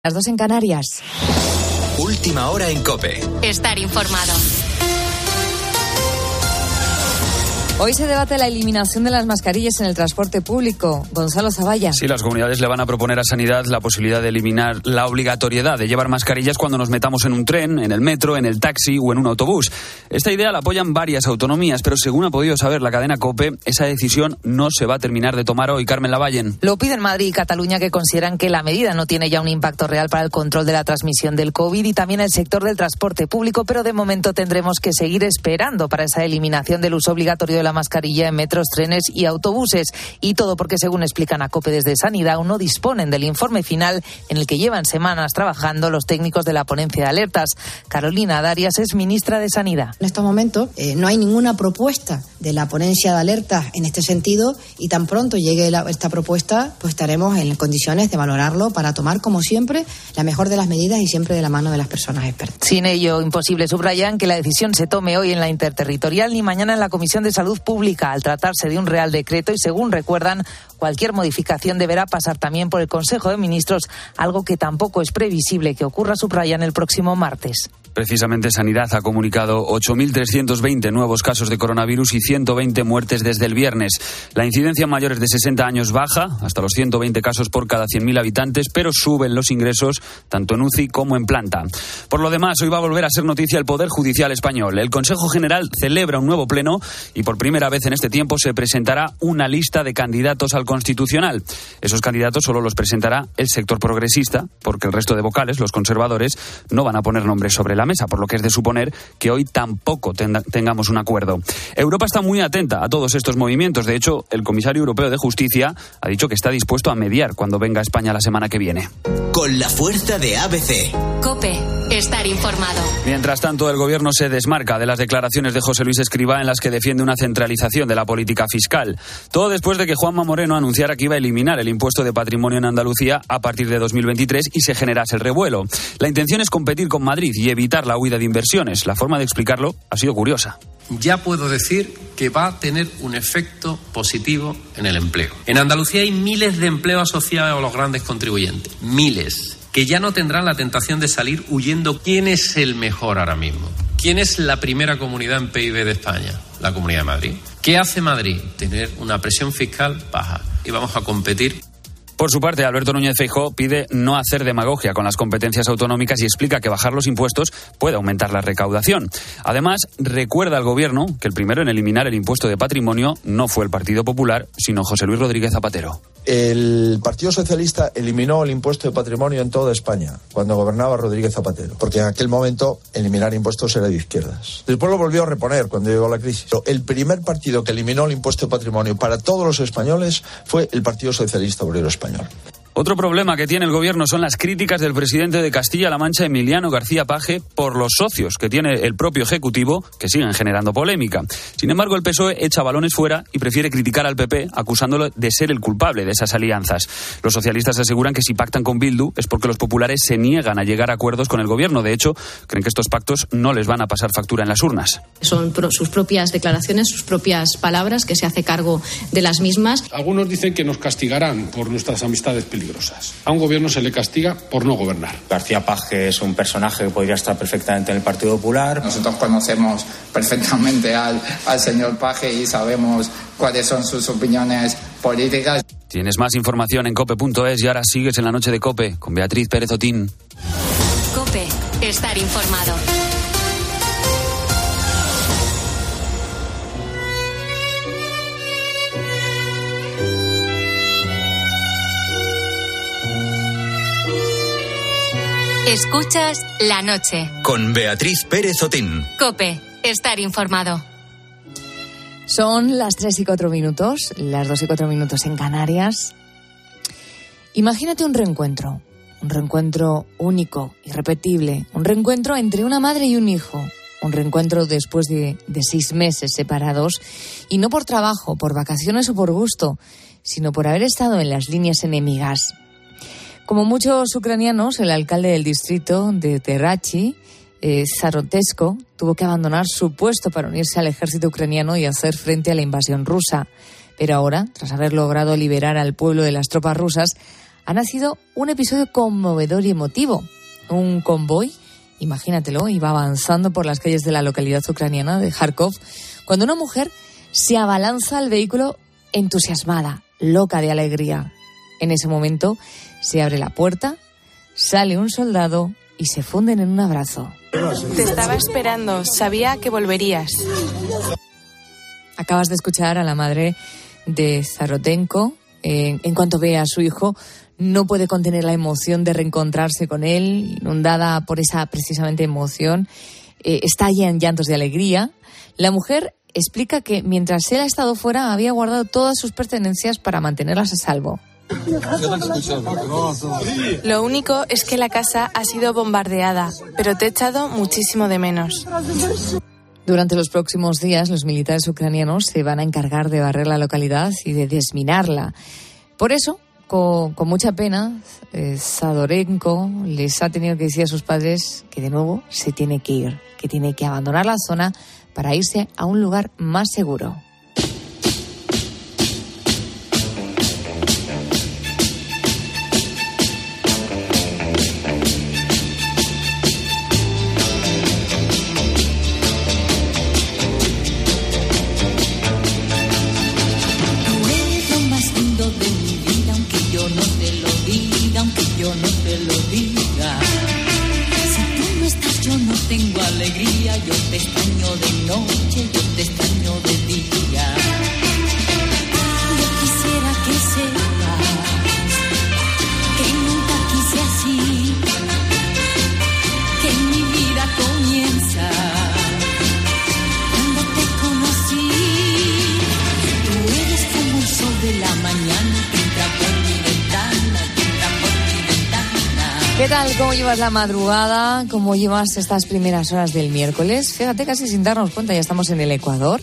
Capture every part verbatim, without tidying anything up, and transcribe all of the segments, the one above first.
Las dos en Canarias. Última hora en COPE. Estar informado. Hoy se debate la eliminación de las mascarillas en el transporte público. Gonzalo Zavalla. Sí, las comunidades le van a proponer a Sanidad la posibilidad de eliminar la obligatoriedad de llevar mascarillas cuando nos metamos en un tren, en el metro, en el taxi o en un autobús. Esta idea la apoyan varias autonomías, pero según ha podido saber la cadena COPE, esa decisión no se va a terminar de tomar hoy. Carmen Lavallen. Lo piden Madrid y Cataluña, que consideran que la medida no tiene ya un impacto real para el control de la transmisión del COVID y también el sector del transporte público, pero de momento tendremos que seguir esperando para esa eliminación del uso obligatorio de la mascarilla en metros, trenes y autobuses. Y todo porque, según explican a COPE desde Sanidad, aún no disponen del informe final en el que llevan semanas trabajando los técnicos de la ponencia de alertas. Carolina Darias es ministra de Sanidad. En estos momentos eh, no hay ninguna propuesta de la ponencia de alertas en este sentido, y tan pronto llegue la, esta propuesta, pues estaremos en condiciones de valorarlo para tomar, como siempre, la mejor de las medidas y siempre de la mano de las personas expertas. Sin ello, imposible, subrayan, que la decisión se tome hoy en la Interterritorial ni mañana en la Comisión de Salud Pública, al tratarse de un Real Decreto, y según recuerdan, cualquier modificación deberá pasar también por el Consejo de Ministros, algo que tampoco es previsible que ocurra, subrayan, el próximo martes. Precisamente Sanidad ha comunicado ocho mil trescientos veinte nuevos casos de coronavirus y ciento veinte muertes desde el viernes. La incidencia en mayores de sesenta años baja hasta los ciento veinte casos por cada cien mil habitantes, pero suben los ingresos tanto en U C I como en planta. Por lo demás, hoy va a volver a ser noticia el Poder Judicial español. El Consejo General celebra un nuevo pleno y por primera vez en este tiempo se presentará una lista de candidatos al Constitucional. Esos candidatos solo los presentará el sector progresista, porque el resto de vocales, los conservadores, no van a poner nombres sobre la mesa, por lo que es de suponer que hoy tampoco tenda, tengamos un acuerdo. Europa está muy atenta a todos estos movimientos. De hecho, el comisario europeo de Justicia ha dicho que está dispuesto a mediar cuando venga a España la semana que viene. Con la fuerza de A B C. COPE. Estar informado. Mientras tanto, el gobierno se desmarca de las declaraciones de José Luis Escrivá en las que defiende una centralización de la política fiscal. Todo después de que Juanma Moreno anunciara que iba a eliminar el impuesto de patrimonio en Andalucía a partir de dos mil veintitrés y se generase el revuelo. La intención es competir con Madrid y evitar la huida de inversiones. La forma de explicarlo ha sido curiosa. Ya puedo decir que va a tener un efecto positivo en el empleo. En Andalucía hay miles de empleos asociados a los grandes contribuyentes. Miles. Que ya no tendrán la tentación de salir huyendo. ¿Quién es el mejor ahora mismo? ¿Quién es la primera comunidad en P I B de España? La Comunidad de Madrid. ¿Qué hace Madrid? Tener una presión fiscal baja. Y vamos a competir. Por su parte, Alberto Núñez Feijóo pide no hacer demagogia con las competencias autonómicas y explica que bajar los impuestos puede aumentar la recaudación. Además, recuerda al gobierno que el primero en eliminar el impuesto de patrimonio no fue el Partido Popular, sino José Luis Rodríguez Zapatero. El Partido Socialista eliminó el impuesto de patrimonio en toda España cuando gobernaba Rodríguez Zapatero, porque en aquel momento eliminar impuestos era de izquierdas. Después lo volvió a reponer cuando llegó la crisis. Pero el primer partido que eliminó el impuesto de patrimonio para todos los españoles fue el Partido Socialista Obrero Español. Otro problema que tiene el gobierno son las críticas del presidente de Castilla-La Mancha, Emiliano García Paje, por los socios que tiene el propio Ejecutivo, que siguen generando polémica. Sin embargo, el P S O E echa balones fuera y prefiere criticar al P P, acusándolo de ser el culpable de esas alianzas. Los socialistas aseguran que si pactan con Bildu es porque los populares se niegan a llegar a acuerdos con el gobierno. De hecho, creen que estos pactos no les van a pasar factura en las urnas. Son pro- sus propias declaraciones, sus propias palabras, que se hace cargo de las mismas. Algunos dicen que nos castigarán por nuestras amistades peligrosas. A un gobierno se le castiga por no gobernar. García Paje es un personaje que podría estar perfectamente en el Partido Popular. Nosotros conocemos perfectamente al, al señor Paje y sabemos cuáles son sus opiniones políticas. Tienes más información en cope punto es y ahora sigues en la noche de COPE con Beatriz Pérez Otín. COPE. Estar informado. Escuchas La Noche. Con Beatriz Pérez Otín. COPE. Estar informado. Son las tres y cuatro minutos, las dos y cuatro minutos en Canarias. Imagínate un reencuentro, un reencuentro único, irrepetible, un reencuentro entre una madre y un hijo, un reencuentro después de, de seis meses separados, y no por trabajo, por vacaciones o por gusto, sino por haber estado en las líneas enemigas. Como muchos ucranianos, el alcalde del distrito de Terrachi, eh, Zarotesko, tuvo que abandonar su puesto para unirse al ejército ucraniano y hacer frente a la invasión rusa. Pero ahora, tras haber logrado liberar al pueblo de las tropas rusas, ha nacido un episodio conmovedor y emotivo. Un convoy, imagínatelo, iba avanzando por las calles de la localidad ucraniana de Kharkov, cuando una mujer se abalanza al vehículo entusiasmada, loca de alegría. En ese momento se abre la puerta, sale un soldado y se funden en un abrazo. Te estaba esperando, sabía que volverías. Acabas de escuchar a la madre de Zarotenko. Eh, en cuanto ve a su hijo, no puede contener la emoción de reencontrarse con él, inundada por esa precisamente emoción. Eh, estalla en llantos de alegría. La mujer explica que mientras él ha estado fuera había guardado todas sus pertenencias para mantenerlas a salvo. Lo único es que la casa ha sido bombardeada, pero te he echado muchísimo de menos. Durante los próximos días, los militares ucranianos se van a encargar de barrer la localidad y de desminarla. Por eso, con, con mucha pena, eh, Zadorenko les ha tenido que decir a sus padres que de nuevo se tiene que ir, que tiene que abandonar la zona para irse a un lugar más seguro. ¿Qué tal? ¿Cómo llevas la madrugada? ¿Cómo llevas estas primeras horas del miércoles? Fíjate, casi sin darnos cuenta, ya estamos en el Ecuador.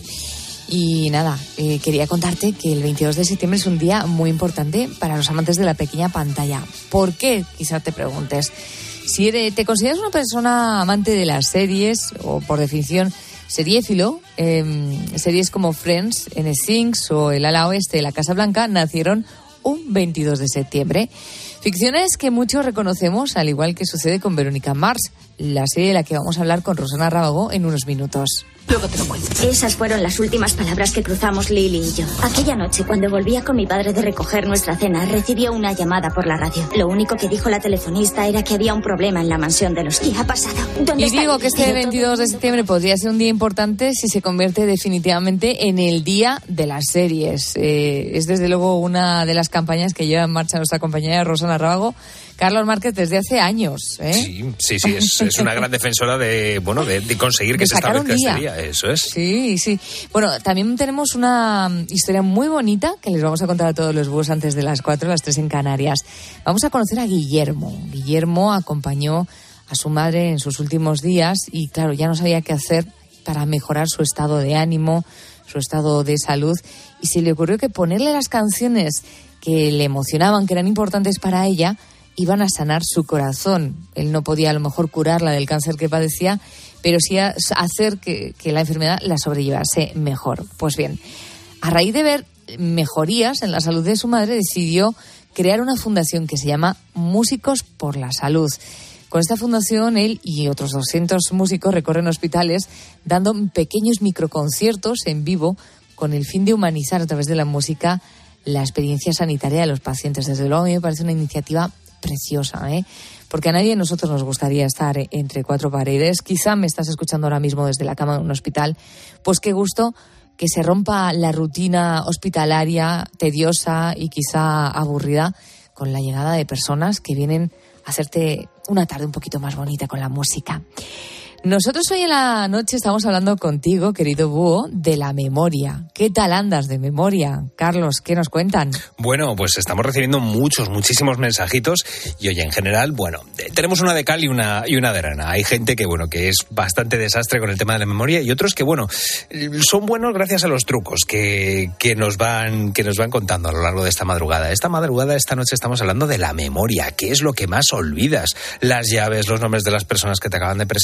Y nada, eh, quería contarte que el veintidós de septiembre es un día muy importante para los amantes de la pequeña pantalla. ¿Por qué? Quizá te preguntes. Si eres, te consideras una persona amante de las series, o por definición seriéfilo, eh, series como Friends, N Sync o El ala oeste de la Casa Blanca nacieron un veintidós de septiembre. Ficciones que muchos reconocemos, al igual que sucede con Verónica Mars, la serie de la que vamos a hablar con Rosana Rábago en unos minutos. Luego te lo cuento. Esas fueron las últimas palabras que cruzamos Lili y yo. Aquella noche, cuando volvía con mi padre de recoger nuestra cena, recibió una llamada por la radio. Lo único que dijo la telefonista era que había un problema en la mansión de los... ¿Qué ha pasado? ¿Dónde y está? digo que este Pero veintidós todo... de septiembre podría ser un día importante si se convierte definitivamente en el día de las series. Eh, es desde luego una de las campañas que lleva en marcha nuestra compañera Rosana Rábago, Carlos Márquez, desde hace años. ¿eh? Sí, sí, sí, es, es una gran defensora de, bueno, de, de conseguir que de se establezca este día. Eso es. Sí, sí. Bueno, también tenemos una historia muy bonita que les vamos a contar a todos los búhos antes de las cuatro, las tres en Canarias. Vamos a conocer a Guillermo. Guillermo acompañó a su madre en sus últimos días y, claro, ya no sabía qué hacer para mejorar su estado de ánimo, su estado de salud, y se le ocurrió que ponerle las canciones que le emocionaban, que eran importantes para ella, iban a sanar su corazón. Él no podía a lo mejor curarla del cáncer que padecía, pero sí a hacer que, que la enfermedad la sobrellevase mejor. Pues bien, a raíz de ver mejorías en la salud de su madre, decidió crear una fundación que se llama Músicos por la Salud. Con esta fundación, él y otros doscientos músicos recorren hospitales dando pequeños microconciertos en vivo con el fin de humanizar a través de la música la experiencia sanitaria de los pacientes. Desde luego, a mí me parece una iniciativa preciosa, ¿eh? Porque a nadie de nosotros nos gustaría estar entre cuatro paredes. Quizá me estás escuchando ahora mismo desde la cama de un hospital. Pues qué gusto que se rompa la rutina hospitalaria tediosa y quizá aburrida con la llegada de personas que vienen a hacerte una tarde un poquito más bonita con la música. Nosotros hoy en la noche estamos hablando contigo, querido búho, de la memoria. ¿Qué tal andas de memoria? Carlos, ¿qué nos cuentan? Bueno, pues estamos recibiendo muchos, muchísimos mensajitos y oye, en general, bueno, tenemos una de cal y una, y una de arena. Hay gente que, bueno, que es bastante desastre con el tema de la memoria y otros que, bueno, son buenos gracias a los trucos que, que, nos van, que nos van contando a lo largo de esta madrugada. Esta madrugada, esta noche estamos hablando de la memoria. ¿Qué es lo que más olvidas? Las llaves, los nombres de las personas que te acaban de presentar,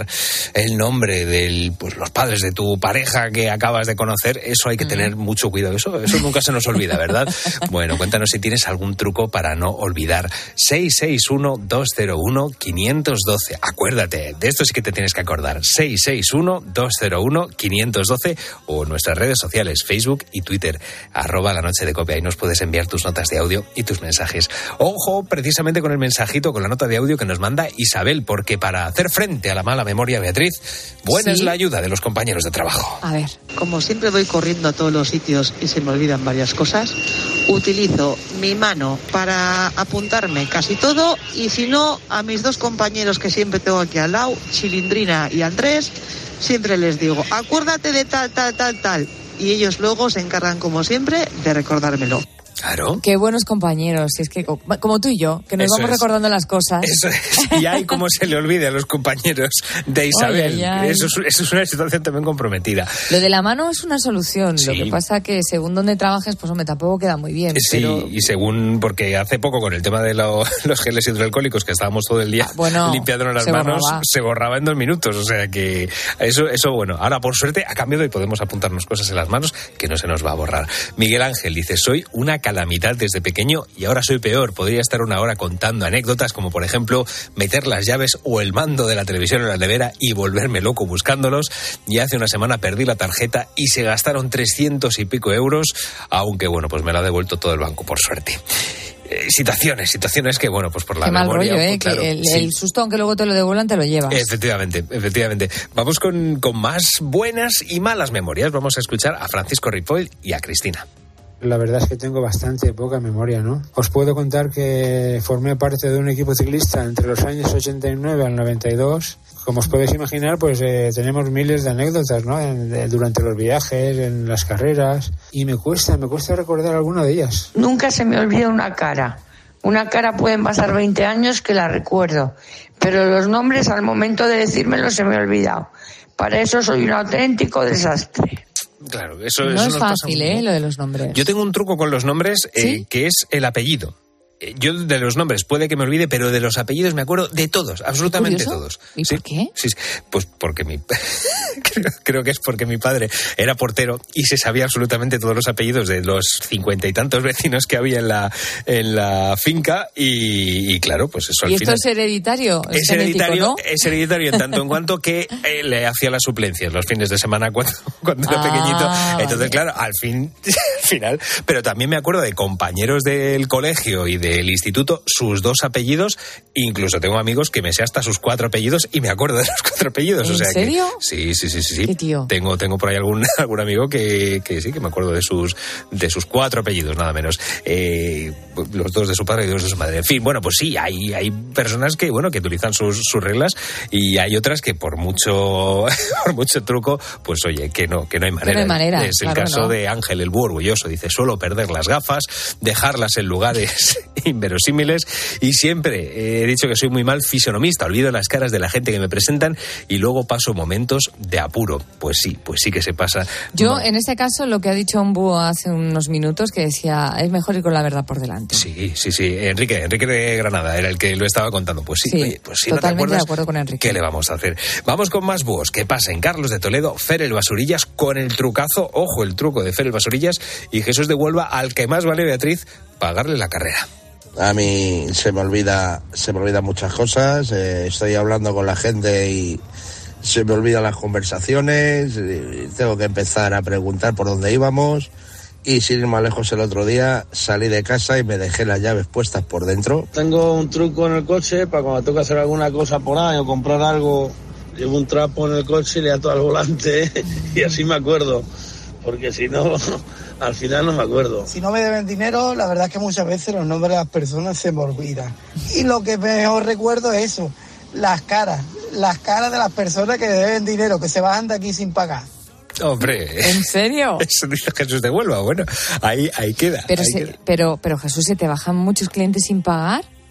el nombre de pues, los padres de tu pareja que acabas de conocer, eso hay que tener mucho cuidado. Eso, eso nunca se nos olvida, ¿verdad? Bueno, cuéntanos si tienes algún truco para no olvidar. seis seis uno, dos cero uno, cinco uno dos. Acuérdate, de esto sí que te tienes que acordar. seis seis uno, dos cero uno, cinco uno dos o en nuestras redes sociales, Facebook y Twitter, arroba la noche de Cope. Ahí nos puedes enviar tus notas de audio y tus mensajes. Ojo, precisamente con el mensajito, con la nota de audio que nos manda Isabel, porque para hacer frente a la mala memoria, Beatriz, buena ¿Sí? es la ayuda de los compañeros de trabajo. A ver. Como siempre voy corriendo a todos los sitios y se me olvidan varias cosas, utilizo mi mano para apuntarme casi todo y si no, a mis dos compañeros que siempre tengo aquí al lado, Chilindrina y Andrés, siempre les digo, acuérdate de tal, tal, tal, tal. Y ellos luego se encargan, como siempre, de recordármelo. Claro. Qué buenos compañeros, si es que como tú y yo, que nos Eso vamos es. recordando las cosas. Eso es. Y hay como se le olvide a los compañeros de Isabel. Ay, ay, ay. Eso, es, eso es una situación también comprometida. Lo de la mano es una solución. Sí. Lo que pasa que según donde trabajes, pues hombre, tampoco queda muy bien. Sí, pero... y según, porque hace poco con el tema de lo, los geles hidroalcohólicos, que estábamos todo el día ah, bueno, limpiándonos las se manos, borraba. se borraba en dos minutos. O sea que eso, eso bueno, ahora por suerte ha cambiado y podemos apuntarnos cosas en las manos que no se nos va a borrar. Miguel Ángel dice, soy una calamidad desde pequeño y ahora soy peor. Podría estar una hora contando anécdotas como por ejemplo meter las llaves o el mando de la televisión en la nevera y volverme loco buscándolos. Y hace una semana perdí la tarjeta y se gastaron trescientos y pico euros, aunque bueno, pues me la ha devuelto todo el banco por suerte. Eh, situaciones, situaciones que bueno, pues por la Qué mal memoria. rollo, ¿eh? Pues, claro, que el, sí. el susto, aunque luego te lo devuelvan, te lo llevas. Efectivamente, efectivamente. Vamos con, con más buenas y malas memorias. Vamos a escuchar a Francisco Ripoll y a Cristina. La verdad es que tengo bastante poca memoria, ¿no? Os puedo contar que formé parte de un equipo ciclista entre los años ochenta y nueve al noventa y dos. Como os podéis imaginar, pues eh, tenemos miles de anécdotas, ¿no? En, de, durante los viajes, en las carreras. Y me cuesta, me cuesta recordar alguna de ellas. Nunca se me olvida una cara. Una cara pueden pasar veinte años que la recuerdo. Pero los nombres al momento de decírmelo se me ha olvidado. Para eso soy un auténtico desastre. Claro, eso, no eso es nos fácil, pasa ¿eh? Lo de los nombres. Yo tengo un truco con los nombres eh, ¿Sí? que es el apellido. Yo de los nombres puede que me olvide, pero de los apellidos me acuerdo de todos, absolutamente todos. ¿Y ¿Sí? por qué? Sí, pues porque mi creo, creo que es porque mi padre era portero y se sabía absolutamente todos los apellidos de los cincuenta y tantos vecinos que había en la en la finca y, y claro, pues eso al ¿Y esto final es hereditario? es, es hereditario, genético, ¿no? es hereditario en tanto en cuanto que eh, le hacía las suplencias los fines de semana cuando, cuando era Ah, pequeñito. Entonces, vale. claro, al fin, al final, pero también me acuerdo de compañeros del colegio y del instituto, sus dos apellidos, incluso tengo amigos que me sé hasta sus cuatro apellidos y me acuerdo de los cuatro apellidos. ¿En o sea serio? Que, sí, sí, sí, sí, sí. ¿Qué tío? Tengo, tengo por ahí algún, algún amigo que, que sí, que me acuerdo de sus, de sus cuatro apellidos, nada menos. Eh, los dos de su padre y dos de su madre. En fin, bueno, pues sí, hay, hay personas que, bueno, que utilizan sus, sus reglas y hay otras que por mucho, por mucho truco, pues oye, que no, que no hay manera. No hay manera, es el claro, caso no. de Ángel el Búho Orgulloso. Dice, suelo perder las gafas, dejarlas en lugares inverosímiles y siempre he dicho que soy muy mal fisonomista, olvido las caras de la gente que me presentan y luego paso momentos de apuro. Pues sí, pues sí que se pasa. Yo, no. en este caso, lo que ha dicho un búho hace unos minutos, que decía, es mejor ir con la verdad por delante. Sí, sí, sí. Enrique, Enrique de Granada era el que lo estaba contando. Pues sí, Sí, oye, pues si totalmente no te acuerdas, de acuerdo con Enrique. ¿qué le vamos a hacer? Vamos con más búhos. ¿Qué pasa en Carlos de Toledo? Fer el Basurillas con el trucazo, ojo, el truco de Fer el Basurillas y Jesús de Huelva, al que más vale, Beatriz, pagarle la carrera. A mí se me olvida, se me olvidan muchas cosas, eh, estoy hablando con la gente y se me olvidan las conversaciones, eh, tengo que empezar a preguntar por dónde íbamos y sin ir más lejos el otro día salí de casa y me dejé las llaves puestas por dentro. Tengo un truco en el coche para cuando tengo que hacer alguna cosa por ahí o comprar algo, llevo un trapo en el coche y le ato al volante y así me acuerdo, porque si no... Al final no me acuerdo. Si no me deben dinero, la verdad es que muchas veces los nombres de las personas se me olvidan. Y lo que mejor recuerdo es eso, las caras, las caras de las personas que deben dinero, que se bajan de aquí sin pagar. Hombre. ¿En serio? Eso dice Jesús de Huelva. Bueno, ahí, ahí queda. Pero, ahí se, queda. pero, pero Jesús, ¿se te bajan muchos clientes sin pagar?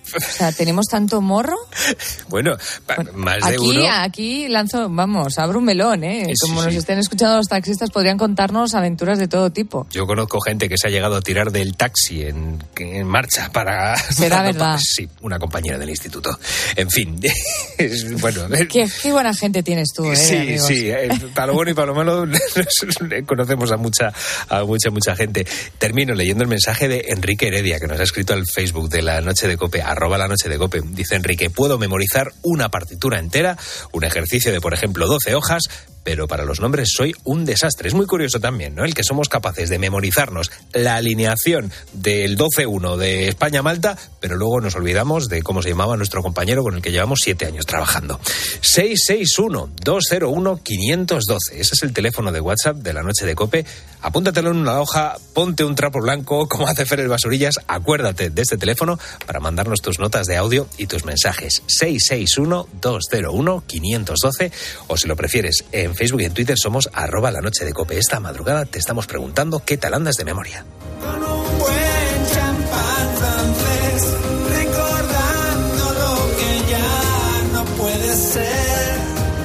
O sea, ¿tenemos tanto morro? Bueno, bueno más aquí, de uno. Aquí lanzo, vamos, abro un melón, ¿eh? Como sí, nos sí. estén escuchando los taxistas, podrían contarnos aventuras de todo tipo. Yo conozco gente que se ha llegado a tirar del taxi en, en marcha para... Será para, verdad. Sí, una compañera del instituto. En fin, es, bueno... Qué, qué buena gente tienes tú, ¿eh? Sí, amigos. sí, eh, para lo bueno y para lo malo conocemos a mucha, a mucha, mucha gente. Termino leyendo el mensaje de Enrique Heredia, que nos ha escrito al Facebook de La Noche de Cope, arroba La Noche de Cope. Dice Enrique: puedo memorizar una partitura entera, un ejercicio de, por ejemplo, doce hojas, pero para los nombres soy un desastre. Es muy curioso también, ¿no? El que somos capaces de memorizarnos la alineación del doce uno de España-Malta, pero luego nos olvidamos de cómo se llamaba nuestro compañero con el que llevamos siete años trabajando. seis seis uno, dos cero uno, cinco uno dos. Ese es el teléfono de WhatsApp de La Noche de Cope. Apúntatelo en una hoja, ponte un trapo blanco, como hace Fer el Basurillas. Acuérdate de este teléfono para mandarnos tus notas de audio y tus mensajes. seis seis uno, dos cero uno, cinco uno dos. O si lo prefieres, en Facebook y en Twitter somos arroba La Noche de Cope. Esta madrugada te estamos preguntando qué tal andas de memoria. Con un buen champán francés, recordando lo que ya no puede ser.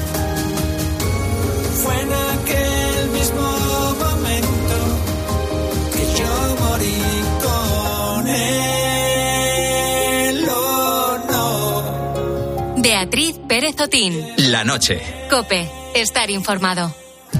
Fue en aquel mismo momento que yo morí con él, oh no. Beatriz Pérez Otín. La noche. COPE. Estar informado.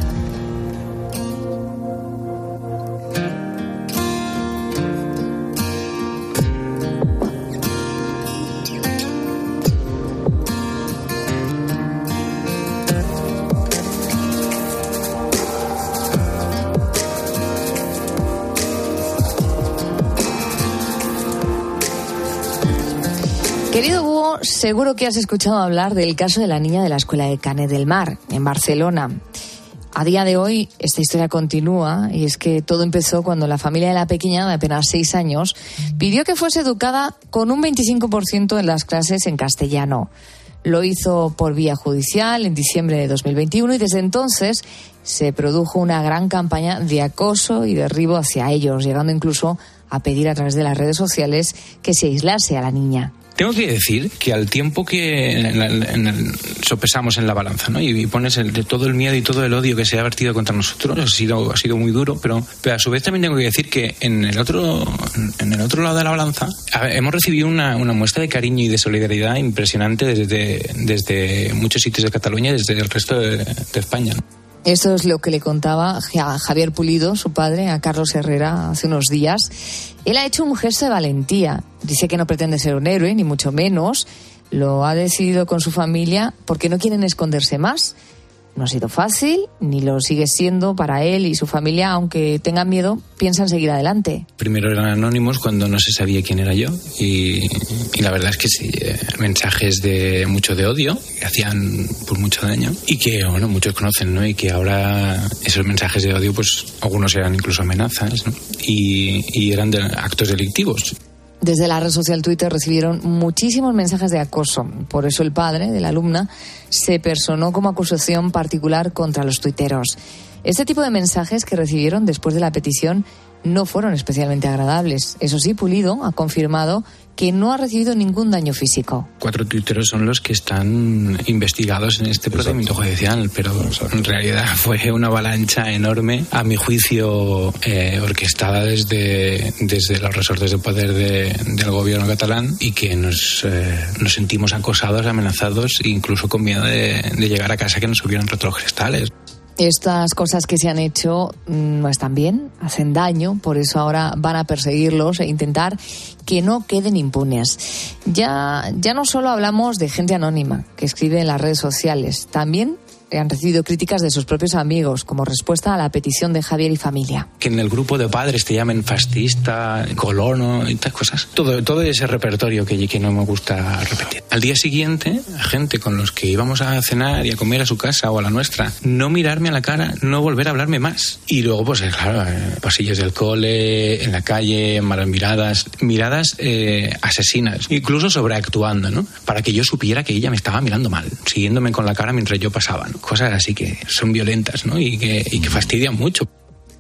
Querido Búho, seguro que has escuchado hablar del caso de la niña de la escuela de Canet del Mar, en Barcelona. A día de hoy, esta historia continúa, y es que todo empezó cuando la familia de la pequeña, de apenas seis años, pidió que fuese educada con un veinticinco por ciento en las clases en castellano. Lo hizo por vía judicial en diciembre de dos mil veintiuno y desde entonces se produjo una gran campaña de acoso y derribo hacia ellos, llegando incluso a pedir a través de las redes sociales que se aislase a la niña. Tengo que decir que al tiempo que en el, en el, sopesamos en la balanza, ¿no? y, y pones el, de todo el miedo y todo el odio que se ha vertido contra nosotros, ha sido, ha sido muy duro, pero, pero a su vez también tengo que decir que en el otro, en el otro lado de la balanza a ver, hemos recibido una, una muestra de cariño y de solidaridad impresionante desde, desde muchos sitios de Cataluña y desde el resto de, de España, ¿no? Esto es lo que le contaba a Javier Pulido, su padre, a Carlos Herrera hace unos días. Él ha hecho un gesto de valentía. Dice que no pretende ser un héroe, ni mucho menos. Lo ha decidido con su familia porque no quieren esconderse más. No ha sido fácil, ni lo sigue siendo para él y su familia, aunque tengan miedo, piensan seguir adelante. Primero eran anónimos cuando no se sabía quién era yo y, y la verdad es que sí, eh, mensajes de mucho de odio que hacían pues mucho daño y que, bueno, muchos conocen, ¿no? Y que ahora esos mensajes de odio, pues algunos eran incluso amenazas, ¿no? Y, y eran de actos delictivos. Desde la red social Twitter recibieron muchísimos mensajes de acoso. Por eso el padre de la alumna se personó como acusación particular contra los tuiteros. Este tipo de mensajes que recibieron después de la petición no fueron especialmente agradables. Eso sí, Pulido ha confirmado que no ha recibido ningún daño físico. Cuatro tuiteros son los que están investigados en este procedimiento judicial, pero en realidad fue una avalancha enorme, a mi juicio eh, orquestada desde, desde los resortes de poder de, del gobierno catalán y que nos, eh, nos sentimos acosados, amenazados e incluso con miedo de, de llegar a casa que nos subieran retrogerstales. Estas cosas que se han hecho no están bien, hacen daño, por eso ahora van a perseguirlos e intentar que no queden impunes. Ya, ya no solo hablamos de gente anónima que escribe en las redes sociales, también han recibido críticas de sus propios amigos como respuesta a la petición de Javier y familia. Que en el grupo de padres te llamen fascista, colono y estas cosas. Todo, todo ese repertorio que, que no me gusta repetir. Al día siguiente, gente con los que íbamos a cenar y a comer a su casa o a la nuestra, no mirarme a la cara, no volver a hablarme más. Y luego, pues claro, eh, pasillos del cole, en la calle, malas miradas, miradas eh, asesinas, incluso sobreactuando, ¿no? Para que yo supiera que ella me estaba mirando mal, siguiéndome con la cara mientras yo pasaba, ¿no? Cosas así que son violentas, ¿no? Y que, y que fastidian mucho.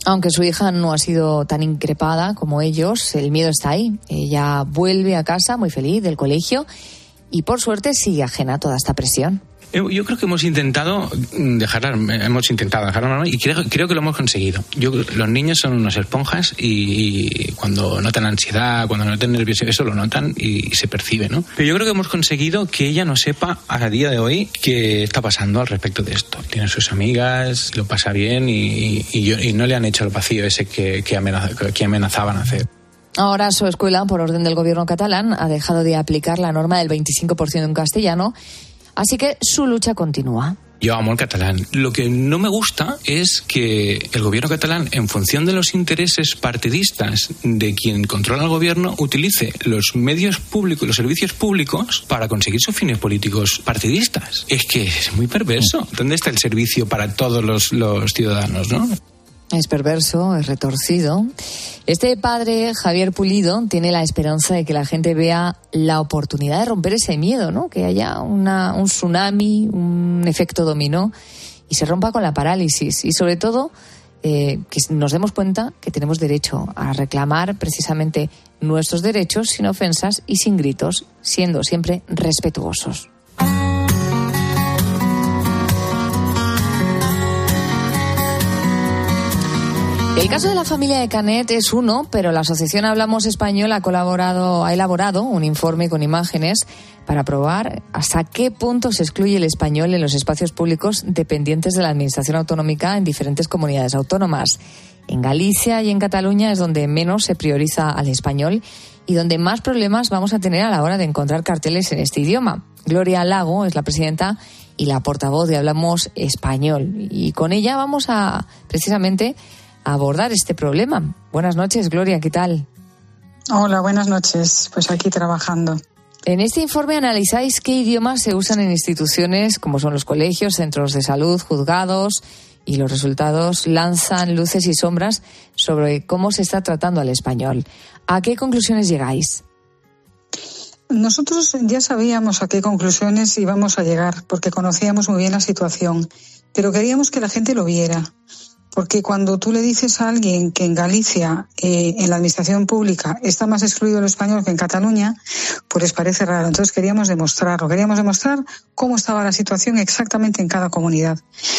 Aunque su hija no ha sido tan increpada como ellos, el miedo está ahí. Ella vuelve a casa muy feliz del colegio y por suerte sigue ajena a toda esta presión. Yo creo que hemos intentado dejarla, hemos intentado dejarla normal y creo, creo que lo hemos conseguido. Yo, los niños son unas esponjas y, y cuando notan ansiedad, cuando notan nerviosismo, eso lo notan y, y se percibe, ¿no? Pero yo creo que hemos conseguido que ella no sepa a día de hoy qué está pasando al respecto de esto. Tiene sus amigas, lo pasa bien y, y, yo, y no le han hecho el vacío ese que, que, amenaz, que amenazaban hacer. Ahora su escuela, por orden del gobierno catalán, ha dejado de aplicar la norma del veinticinco por ciento en castellano. Así que su lucha continúa. Yo amo el catalán. Lo que no me gusta es que el gobierno catalán, en función de los intereses partidistas de quien controla el gobierno, utilice los medios públicos, los servicios públicos, para conseguir sus fines políticos partidistas. Es que es muy perverso. ¿Dónde está el servicio para todos los, los ciudadanos, no? Es perverso, es retorcido. Este padre, Javier Pulido, tiene la esperanza de que la gente vea la oportunidad de romper ese miedo, ¿no? Que haya una, un tsunami, un efecto dominó y se rompa con la parálisis. Y sobre todo, eh, que nos demos cuenta que tenemos derecho a reclamar precisamente nuestros derechos sin ofensas y sin gritos, siendo siempre respetuosos. El caso de la familia de Canet es uno, pero la Asociación Hablamos Español ha colaborado, ha elaborado un informe con imágenes para probar hasta qué punto se excluye el español en los espacios públicos dependientes de la Administración autonómica en diferentes comunidades autónomas. En Galicia y en Cataluña es donde menos se prioriza al español y donde más problemas vamos a tener a la hora de encontrar carteles en este idioma. Gloria Lago es la presidenta y la portavoz de Hablamos Español y con ella vamos a precisamente a abordar este problema. Buenas noches, Gloria, ¿qué tal? Hola, buenas noches. Pues aquí trabajando. En este informe analizáis qué idiomas se usan en instituciones como son los colegios, centros de salud, juzgados, y los resultados lanzan luces y sombras sobre cómo se está tratando al español. ¿A qué conclusiones llegáis? Nosotros ya sabíamos a qué conclusiones íbamos a llegar, porque conocíamos muy bien la situación, pero queríamos que la gente lo viera. Porque cuando tú le dices a alguien que en Galicia, eh, en la administración pública, está más excluido el español que en Cataluña, pues les parece raro. Entonces queríamos demostrarlo, queríamos demostrar cómo estaba la situación exactamente en cada comunidad.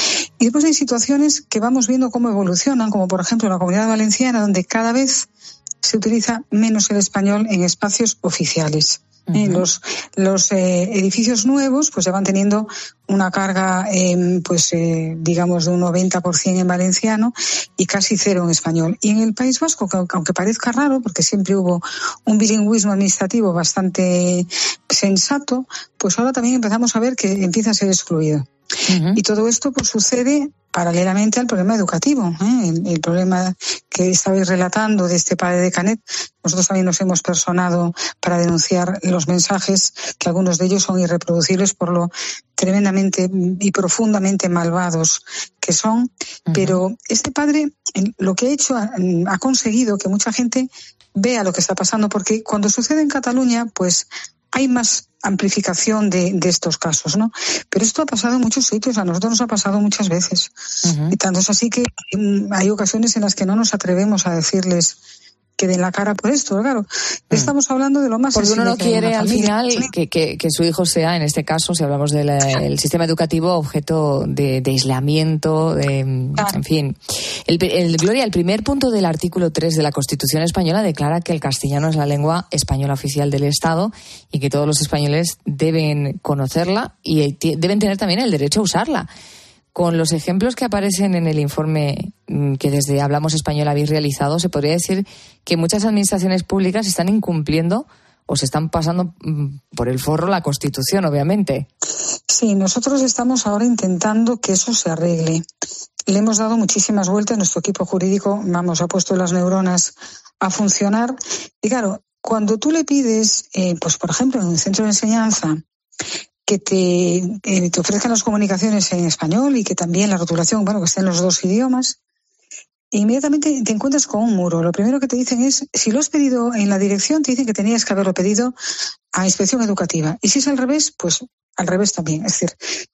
Y después hay situaciones que vamos viendo cómo evolucionan, como por ejemplo la Comunidad Valenciana, donde cada vez se utiliza menos el español en espacios oficiales. Uh-huh. Los, los eh, edificios nuevos pues ya van teniendo una carga eh, pues eh, digamos de un noventa por ciento en valenciano y casi cero en español. Y en el País Vasco, que aunque parezca raro, porque siempre hubo un bilingüismo administrativo bastante sensato, pues ahora también empezamos a ver que empieza a ser excluido. Uh-huh. Y todo esto pues sucede paralelamente al problema educativo, ¿eh? el, el problema que estabais relatando de este padre de Canet. Nosotros también nos hemos personado para denunciar los mensajes, que algunos de ellos son irreproducibles por lo tremendamente y profundamente malvados que son. Uh-huh. Pero este padre lo que ha hecho ha, ha conseguido que mucha gente vea lo que está pasando, porque cuando sucede en Cataluña, pues hay más amplificación de, de estos casos, ¿no? Pero esto ha pasado en muchos sitios, a nosotros nos ha pasado muchas veces. Uh-huh. Y tanto es así que hay ocasiones en las que no nos atrevemos a decirles que den la cara por esto, claro. Mm. Estamos hablando de lo más Porque uno no quiere al final sí. que, que, que su hijo sea, en este caso, si hablamos del sistema educativo, objeto de, de aislamiento, de, ah. en fin. El, el, Gloria, el primer punto del artículo tres de la Constitución española declara que el castellano es la lengua española oficial del Estado y que todos los españoles deben conocerla y t- deben tener también el derecho a usarla. Con los ejemplos que aparecen en el informe que desde Hablamos Español habéis realizado, se podría decir que muchas administraciones públicas están incumpliendo o se están pasando por el forro la Constitución, obviamente. Sí, nosotros estamos ahora intentando que eso se arregle. Le hemos dado muchísimas vueltas, nuestro equipo jurídico, vamos, ha puesto las neuronas a funcionar. Y claro, cuando tú le pides, eh, pues por ejemplo, en un centro de enseñanza, que te, eh, te ofrezcan las comunicaciones en español y que también la rotulación, bueno, que esté en los dos idiomas, inmediatamente te encuentras con un muro. Lo primero que te dicen es, si lo has pedido en la dirección, te dicen que tenías que haberlo pedido a Inspección Educativa. Y si es al revés, pues al revés también. Es decir,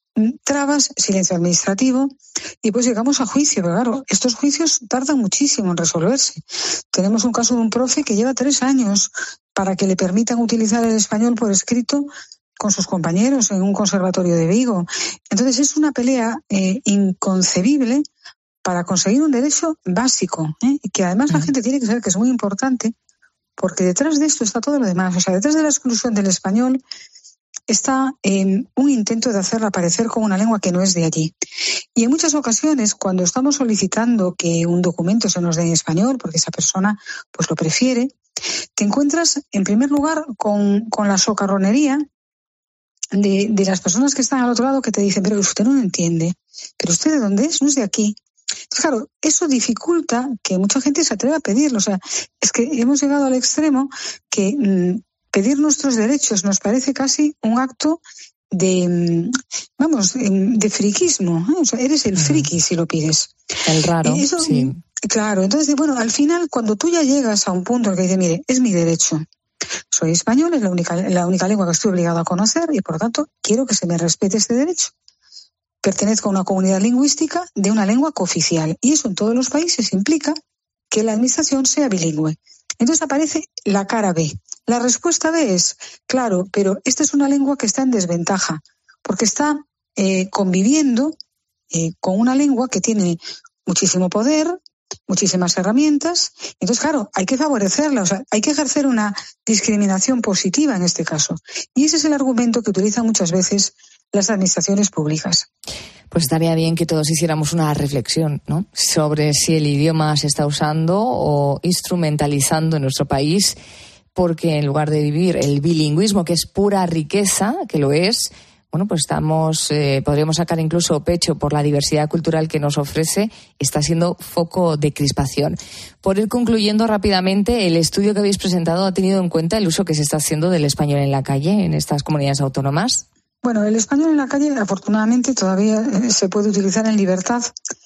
trabas, silencio administrativo, y pues llegamos a juicio. Pero claro, estos juicios tardan muchísimo en resolverse. Tenemos un caso de un profe que lleva tres años para que le permitan utilizar el español por escrito con sus compañeros en un conservatorio de Vigo. Entonces es una pelea eh, inconcebible para conseguir un derecho básico, ¿eh? Y que además la gente tiene que saber que es muy importante, porque detrás de esto está todo lo demás. O sea, detrás de la exclusión del español está eh, un intento de hacerla aparecer como una lengua que no es de allí. Y en muchas ocasiones, cuando estamos solicitando que un documento se nos dé en español, porque esa persona pues lo prefiere, te encuentras, en primer lugar, con, con la socarronería de, de las personas que están al otro lado, que te dicen, pero usted no lo entiende, pero usted ¿de dónde es? No es de aquí. Entonces, claro, eso dificulta que mucha gente se atreva a pedirlo. O sea, es que hemos llegado al extremo que mmm, pedir nuestros derechos nos parece casi un acto de, vamos, de friquismo, ¿eh? O sea, eres el friki si lo pides. El raro, eso, sí. Claro, entonces, bueno, al final, cuando tú ya llegas a un punto en el que dices, mire, es mi derecho, soy español, es la única, la única lengua que estoy obligado a conocer y, por lo tanto, quiero que se me respete este derecho. Pertenezco a una comunidad lingüística de una lengua cooficial, y eso en todos los países implica que la administración sea bilingüe. Entonces aparece la cara B. La respuesta B es, claro, pero esta es una lengua que está en desventaja, porque está eh, conviviendo eh, con una lengua que tiene muchísimo poder, muchísimas herramientas. Entonces, claro, hay que favorecerla, o sea, hay que ejercer una discriminación positiva en este caso. Y ese es el argumento que utilizan muchas veces las administraciones públicas. Pues estaría bien que todos hiciéramos una reflexión, ¿no?, sobre si el idioma se está usando o instrumentalizando en nuestro país, porque en lugar de vivir el bilingüismo, que es pura riqueza, que lo es, bueno, pues estamos, eh, podríamos sacar incluso pecho por la diversidad cultural que nos ofrece, está siendo foco de crispación. Por ir concluyendo rápidamente, el estudio que habéis presentado ha tenido en cuenta el uso que se está haciendo del español en la calle en estas comunidades autónomas. Bueno, el español en la calle, afortunadamente, todavía se puede utilizar en libertad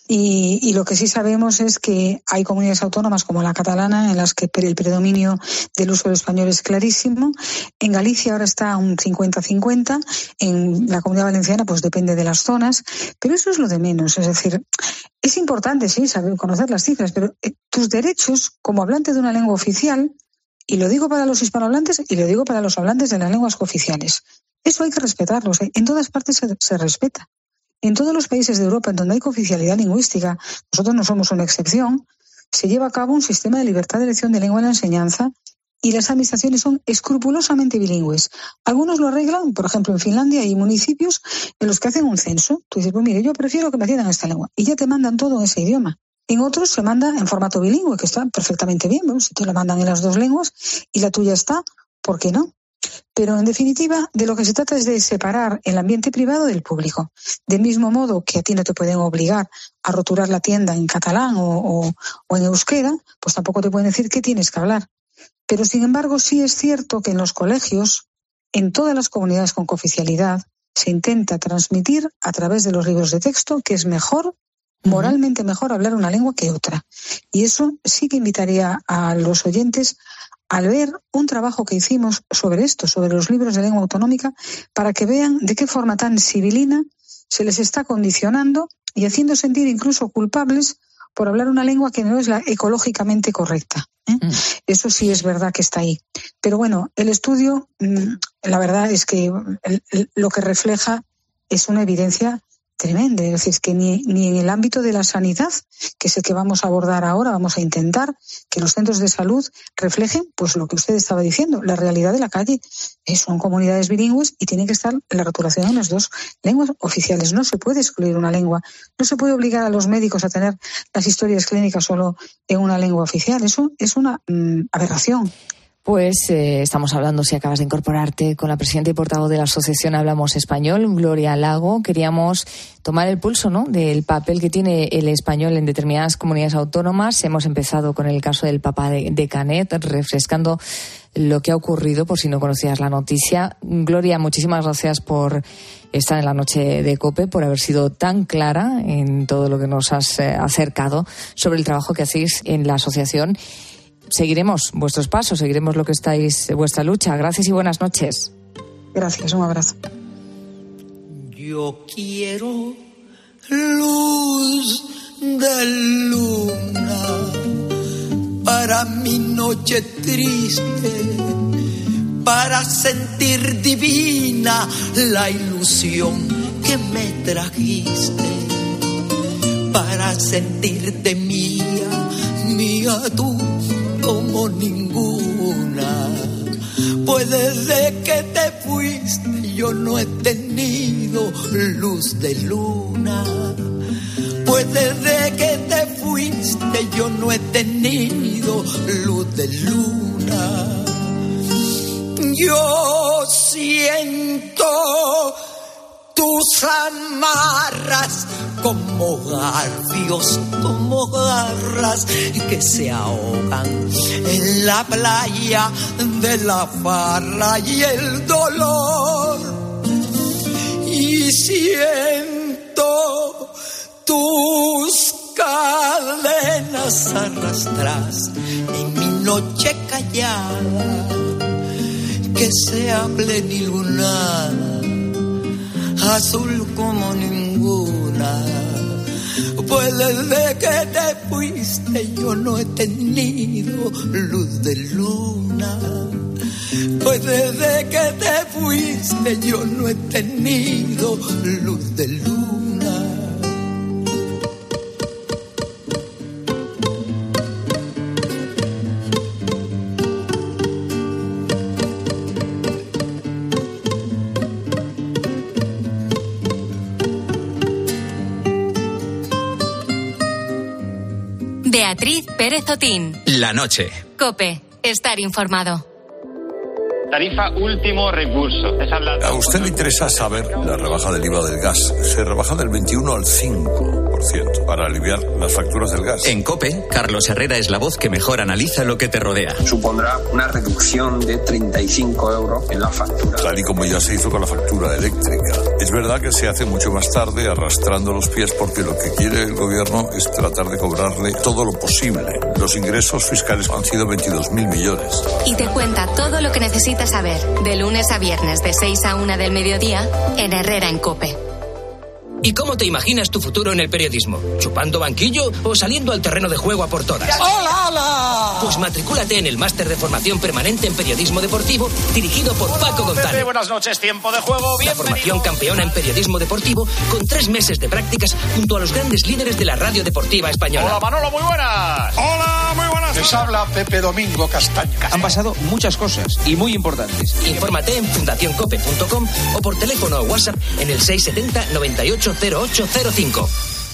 y, y lo que sí sabemos es que hay comunidades autónomas como la catalana en las que el predominio del uso del español es clarísimo. En Galicia ahora está un cincuenta cincuenta, en la Comunidad Valenciana pues depende de las zonas, pero eso es lo de menos. Es decir, es importante, sí, saber conocer las cifras, pero tus derechos como hablante de una lengua oficial, y lo digo para los hispanohablantes y lo digo para los hablantes de las lenguas cooficiales, eso hay que respetarlo. O sea, en todas partes se, se respeta. En todos los países de Europa en donde hay cooficialidad lingüística, nosotros no somos una excepción, se lleva a cabo un sistema de libertad de elección de lengua en la enseñanza y las administraciones son escrupulosamente bilingües. Algunos lo arreglan, por ejemplo, en Finlandia hay municipios en los que hacen un censo. Tú dices, pues mire, yo prefiero que me atiendan esta lengua, y ya te mandan todo en ese idioma. En otros se manda en formato bilingüe, que está perfectamente bien. Bueno, si te lo mandan en las dos lenguas y la tuya está, ¿por qué no? Pero, en definitiva, de lo que se trata es de separar el ambiente privado del público. Del mismo modo que a ti no te pueden obligar a roturar la tienda en catalán o, o, o en euskera, pues tampoco te pueden decir qué tienes que hablar. Pero, sin embargo, sí es cierto que en los colegios, en todas las comunidades con cooficialidad, se intenta transmitir a través de los libros de texto que es mejor, moralmente mejor hablar una lengua que otra. Y eso sí que invitaría a los oyentes al ver un trabajo que hicimos sobre esto, sobre los libros de lengua autonómica, para que vean de qué forma tan sibilina se les está condicionando y haciendo sentir incluso culpables por hablar una lengua que no es la ecológicamente correcta, ¿eh? Mm. Eso sí es verdad que está ahí. Pero bueno, el estudio, la verdad es que lo que refleja es una evidencia tremenda. Es decir, es que ni, ni en el ámbito de la sanidad, que es el que vamos a abordar ahora, vamos a intentar que los centros de salud reflejen pues lo que usted estaba diciendo, la realidad de la calle. Eh, son comunidades bilingües y tiene que estar la rotulación en las dos lenguas oficiales. No se puede excluir una lengua, no se puede obligar a los médicos a tener las historias clínicas solo en una lengua oficial. Eso es una mmm, aberración. Pues eh, estamos hablando, si acabas de incorporarte, con la presidenta y portavoz de la Asociación Hablamos Español, Gloria Lago. Queríamos tomar el pulso, ¿no?, del papel que tiene el español en determinadas comunidades autónomas. Hemos empezado con el caso del Papa de, de Canet, refrescando lo que ha ocurrido, por si no conocías la noticia. Gloria, muchísimas gracias por estar en la noche de COPE, por haber sido tan clara en todo lo que nos has eh, acercado sobre el trabajo que hacéis en la asociación. Seguiremos vuestros pasos, seguiremos lo que estáis, vuestra lucha. Gracias y buenas noches. Gracias, un abrazo. Yo quiero luz de luna para mi noche triste, para sentir divina la ilusión que me trajiste, para sentirte mía, mía tú como ninguna. Pues desde que te fuiste yo no he tenido luz de luna. Pues desde que te fuiste yo no he tenido luz de luna. Yo siento tus amarras como garfios, como garras que se ahogan en la playa de la farra y el dolor. Y siento tus cadenas arrastras en mi noche callada, que sea plenilunada, azul como ninguna. Pues desde que te fuiste yo no he tenido luz de luna. Pues desde que te fuiste yo no he tenido luz de luna. Beatriz Pérez Otín. La noche. COPE. Estar informado. Tarifa último recurso. Es hablar... A usted le interesa saber la rebaja del I V A del gas. Se rebaja del veintiuno al cinco por ciento para aliviar las facturas del gas. En COPE, Carlos Herrera es la voz que mejor analiza lo que te rodea. Supondrá una reducción de treinta y cinco euros en la factura. Tal y como ya se hizo con la factura eléctrica. Es verdad que se hace mucho más tarde, arrastrando los pies, porque lo que quiere el gobierno es tratar de cobrarle todo lo posible. Los ingresos fiscales han sido veintidós mil millones. Y te cuenta todo lo que necesitas saber, de lunes a viernes de seis a una del mediodía, en Herrera en COPE. ¿Y cómo te imaginas tu futuro en el periodismo? ¿Chupando banquillo o saliendo al terreno de juego a por todas? ¡Hola, hola! Pues matricúlate en el máster de formación permanente en periodismo deportivo, dirigido por Hola, Paco González. Pepe, buenas noches, tiempo de juego, La formación campeona en periodismo deportivo, con tres meses de prácticas junto a los grandes líderes de la radio deportiva española. Hola, Manolo, muy buenas. Hola, muy buenas. Les habla Pepe Domingo Castaño. Han pasado muchas cosas y muy importantes. Infórmate en fundación cope punto com o por teléfono o WhatsApp en el seis siete cero, noventa y ocho cero ocho cero cinco.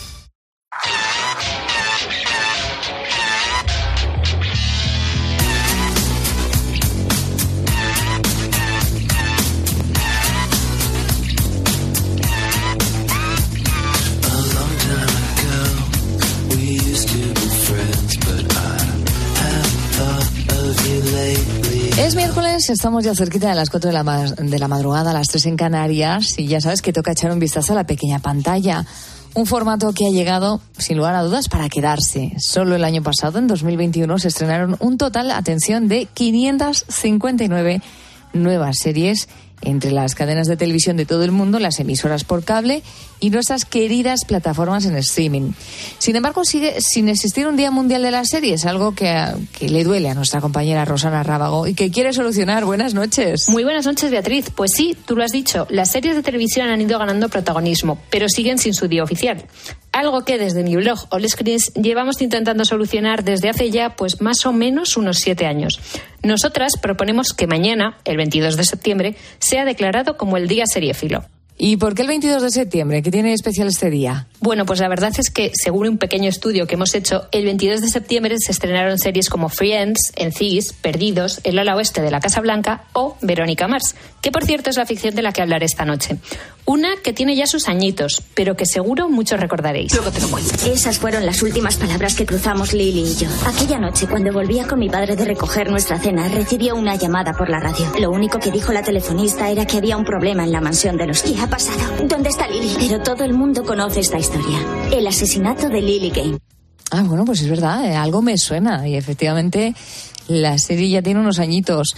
Es miércoles, estamos ya cerquita de las cuatro de la, ma- de la madrugada, a las tres en Canarias, y ya sabes que toca echar un vistazo a la pequeña pantalla. Un formato que ha llegado, sin lugar a dudas, para quedarse. Solo el año pasado, en dos mil veintiuno, se estrenaron un total, atención, de quinientas cincuenta y nueve nuevas series entre las cadenas de televisión de todo el mundo, las emisoras por cable y nuestras queridas plataformas en streaming. Sin embargo, sigue sin existir un Día Mundial de las Series, algo que, que le duele a nuestra compañera Rosana Rábago y que quiere solucionar. Buenas noches. Muy buenas noches, Beatriz. Pues sí, tú lo has dicho, las series de televisión han ido ganando protagonismo, pero siguen sin su día oficial. Algo que desde mi blog All Screens llevamos intentando solucionar desde hace ya pues más o menos unos siete años. Nosotras proponemos que mañana, el veintidós de septiembre, sea declarado como el Día Seriéfilo. ¿Y por qué el veintidós de septiembre? ¿Qué tiene especial este día? Bueno, pues la verdad es que, según un pequeño estudio que hemos hecho, el veintidós de septiembre se estrenaron series como Friends, En C I S, Perdidos, El ala oeste de la Casa Blanca o Verónica Mars, que por cierto es la ficción de la que hablaré esta noche. Una que tiene ya sus añitos, pero que seguro muchos recordaréis. Luego te lo cuento. Esas fueron las últimas palabras que cruzamos Lili y yo. Aquella noche, cuando volvía con mi padre de recoger nuestra cena, recibió una llamada por la radio. Lo único que dijo la telefonista era que había un problema en la mansión de los... ¿Qué ha pasado? ¿Dónde está Lili? Pero todo el mundo conoce esta historia. El asesinato de Lily Kane. Ah, bueno, pues es verdad, eh, algo me suena. Y efectivamente, la serie ya tiene unos añitos.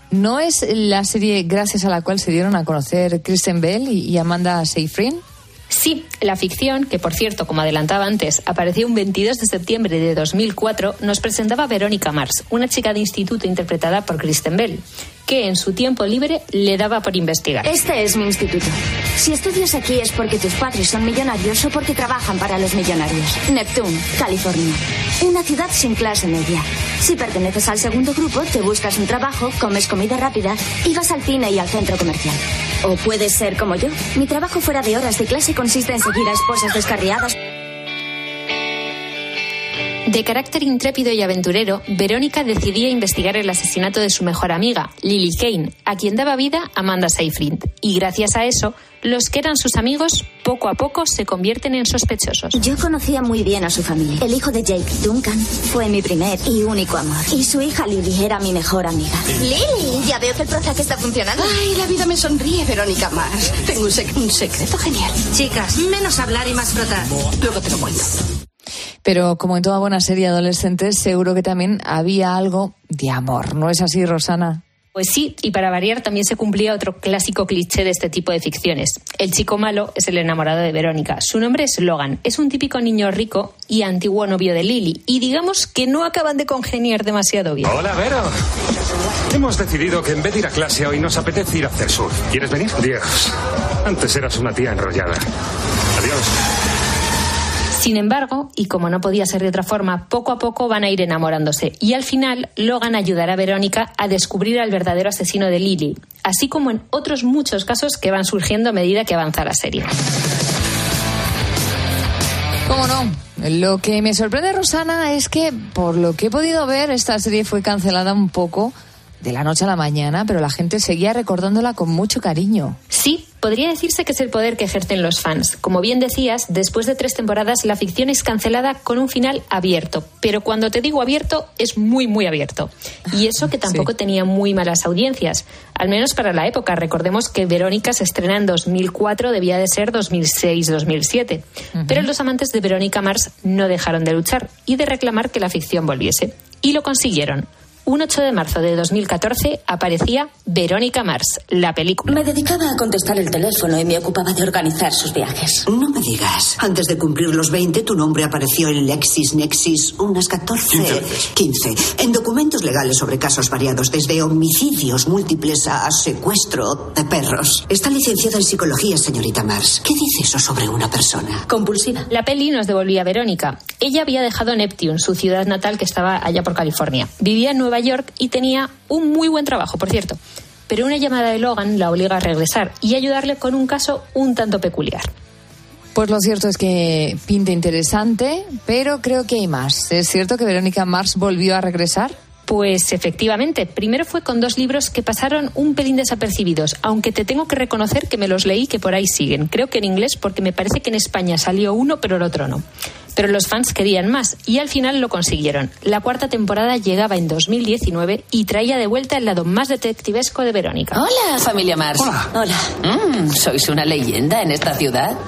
¿no es la serie gracias a la cual se dieron a conocer Kristen Bell y, y Amanda Seyfried? Sí, la ficción, que por cierto, como adelantaba antes, apareció un veintidós de septiembre de dos mil cuatro, nos presentaba a Verónica Mars, una chica de instituto interpretada por Kristen Bell, que en su tiempo libre le daba por investigar. Este es mi instituto. Si estudias aquí es porque tus padres son millonarios o porque trabajan para los millonarios. Neptune, California. Una ciudad sin clase media. Si perteneces al segundo grupo, te buscas un trabajo, comes comida rápida y vas al cine y al centro comercial. O puedes ser como yo. Mi trabajo fuera de horas de clase consiste en seguir a esposas descarriadas. De carácter intrépido y aventurero, Verónica decidía investigar el asesinato de su mejor amiga, Lily Kane, a quien daba vida Amanda Seyfried. Y gracias a eso, los que eran sus amigos, poco a poco se convierten en sospechosos. Yo conocía muy bien a su familia. El hijo de Jake, Duncan, fue mi primer y único amor. Y su hija Lily era mi mejor amiga. Lily, ya veo que el Prozac está funcionando. Ay, la vida me sonríe, Verónica Mars. Tengo un, sec- un secreto genial. Chicas, menos hablar y más frotar. Luego te lo cuento. Pero como en toda buena serie adolescente, seguro que también había algo de amor. ¿No es así, Rosana? Pues sí, y para variar también se cumplía otro clásico cliché de este tipo de ficciones. El chico malo es el enamorado de Verónica. Su nombre es Logan. Es un típico niño rico y antiguo novio de Lily. Y digamos que no acaban de congeniar demasiado bien. Hola, Vero. Hemos decidido que en vez de ir a clase hoy nos apetece ir a hacer surf. ¿Quieres venir? Dios, antes eras una tía enrollada. Adiós. Sin embargo, y como no podía ser de otra forma, poco a poco van a ir enamorándose. Y al final, Logan ayudará a Verónica a descubrir al verdadero asesino de Lily, así como en otros muchos casos que van surgiendo a medida que avanza la serie. ¿Cómo no? Lo que me sorprende, Rosana, es que, por lo que he podido ver, esta serie fue cancelada un poco de la noche a la mañana, pero la gente seguía recordándola con mucho cariño. Sí, podría decirse que es el poder que ejercen los fans. Como bien decías, después de tres temporadas la ficción es cancelada con un final abierto. Pero cuando te digo abierto, es muy, muy abierto. Y eso que tampoco sí. tenía muy malas audiencias, al menos para la época. Recordemos que Verónica se estrena en dos mil cuatro, debía de ser dos mil seis dos mil siete. Uh-huh. Pero los amantes de Verónica Mars no dejaron de luchar y de reclamar que la ficción volviese. Y lo consiguieron. Un ocho de marzo de dos mil catorce aparecía Verónica Mars, la película. Me dedicaba a contestar el teléfono y me ocupaba de organizar sus viajes. No me digas. Antes de cumplir los veinte, tu nombre apareció en LexisNexis unas catorce... quince. En documentos legales sobre casos variados, desde homicidios múltiples a secuestro de perros. Está licenciada en psicología, señorita Mars. ¿Qué dice eso sobre una persona? Compulsiva. La peli nos devolvía a Verónica. Ella había dejado Neptune, su ciudad natal que estaba allá por California. Vivía en Nueva York y tenía un muy buen trabajo, por cierto. Pero una llamada de Logan la obliga a regresar y ayudarle con un caso un tanto peculiar. Pues lo cierto es que pinta interesante, pero creo que hay más. ¿Es cierto que Verónica Mars volvió a regresar? Pues efectivamente, primero fue con dos libros que pasaron un pelín desapercibidos, aunque te tengo que reconocer que me los leí, que por ahí siguen. Creo que en inglés, porque me parece que en España salió uno, pero el otro no. Pero los fans querían más y al final lo consiguieron. La cuarta temporada llegaba en dos mil diecinueve y traía de vuelta el lado más detectivesco de Verónica. Hola, familia Mars. Hola. Hola. Mm, ¿Sois una leyenda en esta ciudad?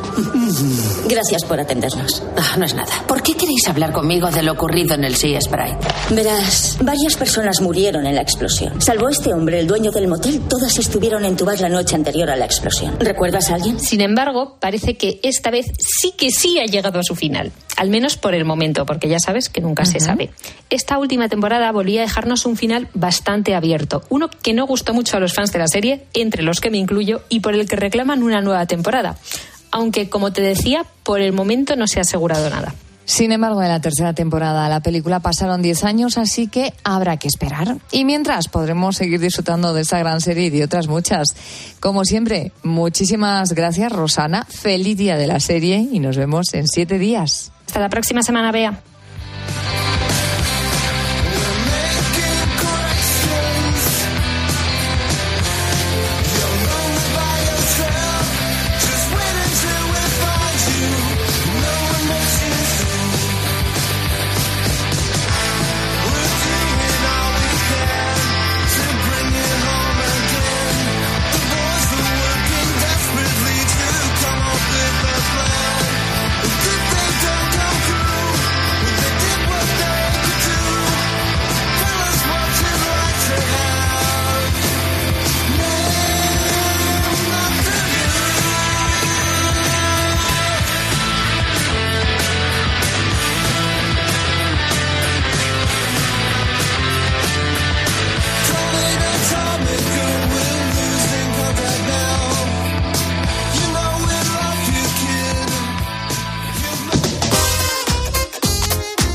Gracias por atendernos. Ah, no es nada. ¿Por qué queréis hablar conmigo de lo ocurrido en el Sea Sprite? Verás, varias personas murieron en la explosión. Salvo este hombre, el dueño del motel, todas estuvieron entubadas la noche anterior a la explosión. ¿Recuerdas a alguien? Sin embargo, parece que esta vez sí que sí ha llegado a su final. Al menos por el momento, porque ya sabes que nunca uh-huh. se sabe. Esta última temporada volvía a dejarnos un final bastante abierto. Uno que no gustó mucho a los fans de la serie, entre los que me incluyo, y por el que reclaman una nueva temporada. Aunque, como te decía, por el momento no se ha asegurado nada. Sin embargo, en la tercera temporada de la película pasaron diez años, así que habrá que esperar. Y mientras podremos seguir disfrutando de esta gran serie y de otras muchas. Como siempre, muchísimas gracias, Rosana. Feliz día de la serie y nos vemos en siete días. Hasta la próxima semana, Bea.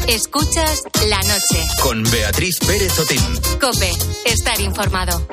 Escuchas La Noche. Con Beatriz Pérez Otín. COPE. Estar informado.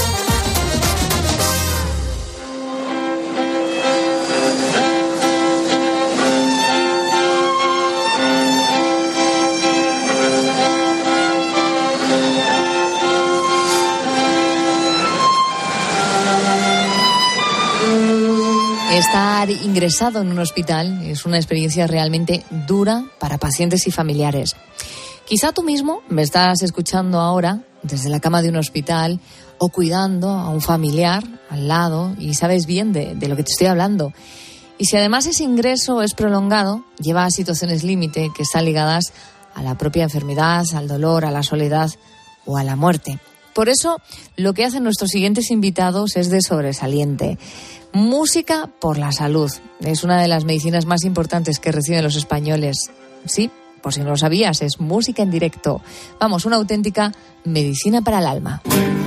Estar ingresado en un hospital es una experiencia realmente dura para pacientes y familiares. Quizá tú mismo me estás escuchando ahora desde la cama de un hospital o cuidando a un familiar al lado y sabes bien de, de lo que te estoy hablando. Y si además ese ingreso es prolongado, lleva a situaciones límite que están ligadas a la propia enfermedad, al dolor, a la soledad o a la muerte. Por eso, lo que hacen nuestros siguientes invitados es de sobresaliente. Música por la salud. Es una de las medicinas más importantes que reciben los españoles. Sí, por si no lo sabías, es música en directo. Vamos, una auténtica medicina para el alma.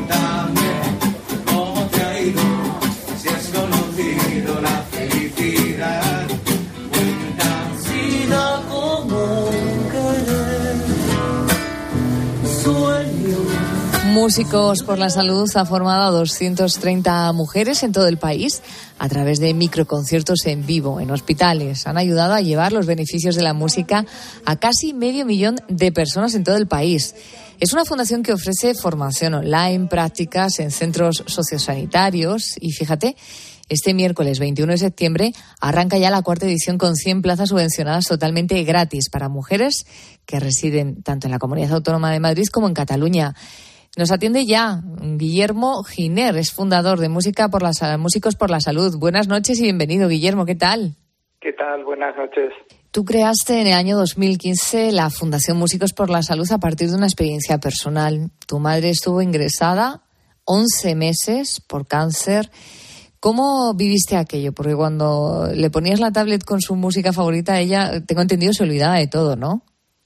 ¿Cómo te ha ido? Si has conocido la felicidad. Cuenta si da como querer. Sueño. Músicos por la Salud ha formado a doscientas treinta mujeres en todo el país a través de microconciertos en vivo en hospitales. Han ayudado a llevar los beneficios de la música a casi medio millón de personas en todo el país. Es una fundación que ofrece formación online, prácticas en centros sociosanitarios y fíjate, este miércoles veintiuno de septiembre arranca ya la cuarta edición con cien plazas subvencionadas totalmente gratis para mujeres que residen tanto en la Comunidad Autónoma de Madrid como en Cataluña. Nos atiende ya Guillermo Giner, es fundador de Música por la, Músicos por la Salud. Buenas noches y bienvenido, Guillermo, ¿qué tal? ¿Qué tal? Buenas noches. Tú creaste en el año dos mil quince la Fundación Músicos por la Salud a partir de una experiencia personal. Tu madre estuvo ingresada once meses por cáncer. ¿Cómo viviste aquello? Porque cuando le ponías la tablet con su música favorita, ella, tengo entendido, se olvidaba de todo, ¿no?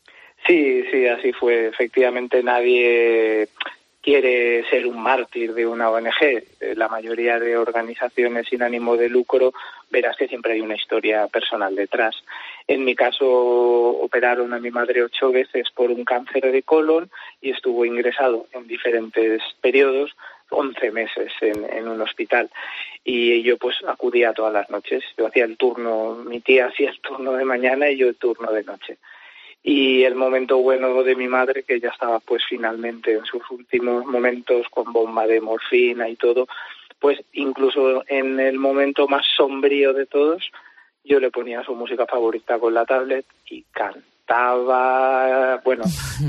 Sí, sí, así fue. Efectivamente, nadie quiere ser un mártir de una O N G. La mayoría de organizaciones sin ánimo de lucro, verás que siempre hay una historia personal detrás. En mi caso, operaron a mi madre ocho veces por un cáncer de colon y estuvo ingresado en diferentes periodos, once meses en, en un hospital. Y yo pues acudía todas las noches. Yo hacía el turno, mi tía hacía el turno de mañana y yo el turno de noche. Y el momento bueno de mi madre, que ya estaba pues finalmente en sus últimos momentos con bomba de morfina y todo, pues incluso en el momento más sombrío de todos, yo le ponía su música favorita con la tablet y cantaba. Bueno,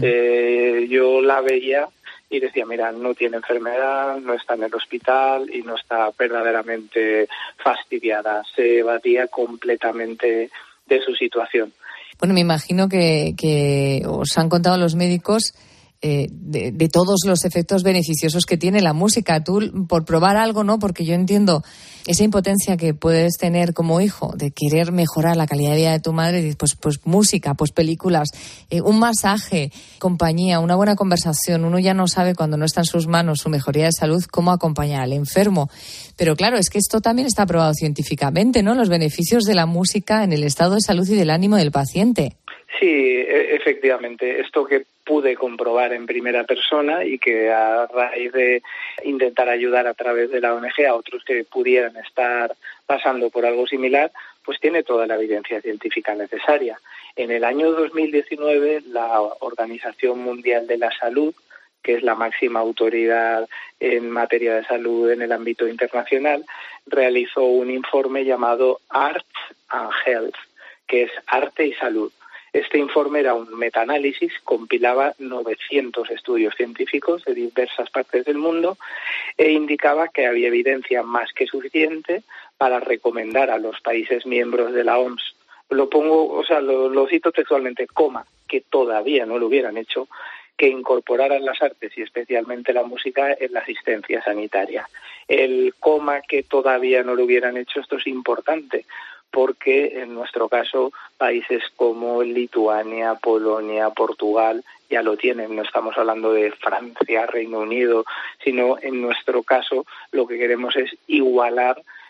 eh, yo la veía y decía, mira, no tiene enfermedad, no está en el hospital y no está verdaderamente fastidiada. Se batía completamente de su situación. Bueno, me imagino que, que os han contado los médicos eh, de, de todos los efectos beneficiosos que tiene la música. Tú, por probar algo, ¿no? Porque yo entiendo esa impotencia que puedes tener como hijo de querer mejorar la calidad de vida de tu madre, pues, pues música, pues películas, eh, un masaje, compañía, una buena conversación. Uno ya no sabe cuando no está en sus manos su mejoría de salud cómo acompañar al enfermo. Pero claro, es que esto también está probado científicamente, ¿no? Los beneficios de la música en el estado de salud y del ánimo del paciente. Sí, efectivamente. Esto que pude comprobar en primera persona y que a raíz de intentar ayudar a través de la O N G a otros que pudieran estar pasando por algo similar, pues tiene toda la evidencia científica necesaria. En el año dos mil diecinueve, la Organización Mundial de la Salud, que es la máxima autoridad en materia de salud en el ámbito internacional, realizó un informe llamado Arts and Health, que es arte y salud. Este informe era un metaanálisis, compilaba novecientos estudios científicos de diversas partes del mundo e indicaba que había evidencia más que suficiente para recomendar a los países miembros de la O M S, lo pongo, o sea, lo, lo cito textualmente, coma, que todavía no lo hubieran hecho, que incorporaran las artes y especialmente la música en la asistencia sanitaria. El coma que todavía no lo hubieran hecho, esto es importante, porque en nuestro caso países como Lituania, Polonia, Portugal ya lo tienen. No estamos hablando de Francia, Reino Unido, sino en nuestro caso lo que queremos es igualar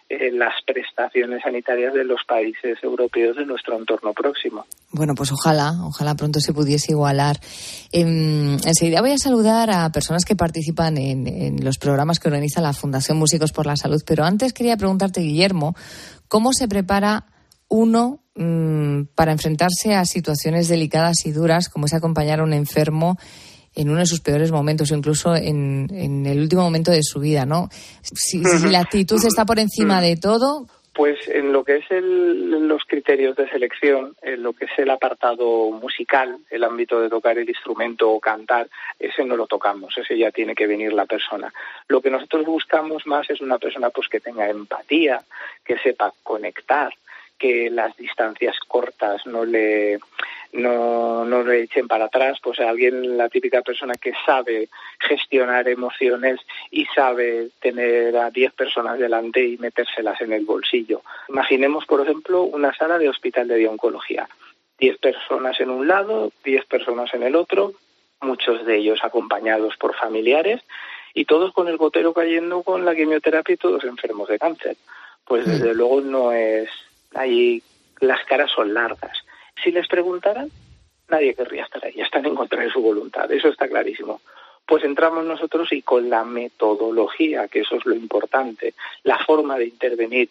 eh, las prestaciones sanitarias de los países europeos de nuestro entorno próximo. Bueno, pues ojalá, ojalá pronto se pudiese igualar. Eh, enseguida voy a saludar a personas que participan en, en los programas que organiza la Fundación Músicos por la Salud, pero antes quería preguntarte, Guillermo, ¿cómo se prepara uno mmm, para enfrentarse a situaciones delicadas y duras como es acompañar a un enfermo en uno de sus peores momentos o incluso en, en el último momento de su vida, ¿no? Si, si la actitud está por encima de todo... Pues en lo que es el, los criterios de selección, en lo que es el apartado musical, el ámbito de tocar el instrumento o cantar, ese no lo tocamos, ese ya tiene que venir la persona. Lo que nosotros buscamos más es una persona pues que tenga empatía, que sepa conectar, que las distancias cortas no le no no le echen para atrás, pues alguien, la típica persona que sabe gestionar emociones y sabe tener a diez personas delante y metérselas en el bolsillo. Imaginemos, por ejemplo, una sala de hospital de oncología. diez personas en un lado, diez personas en el otro, muchos de ellos acompañados por familiares y todos con el gotero cayendo con la quimioterapia y todos enfermos de cáncer. Pues desde luego no es... Ahí las caras son largas. Si les preguntaran, nadie querría estar ahí. Están en contra de su voluntad. Eso está clarísimo. Pues entramos nosotros y con la metodología, que eso es lo importante, la forma de intervenir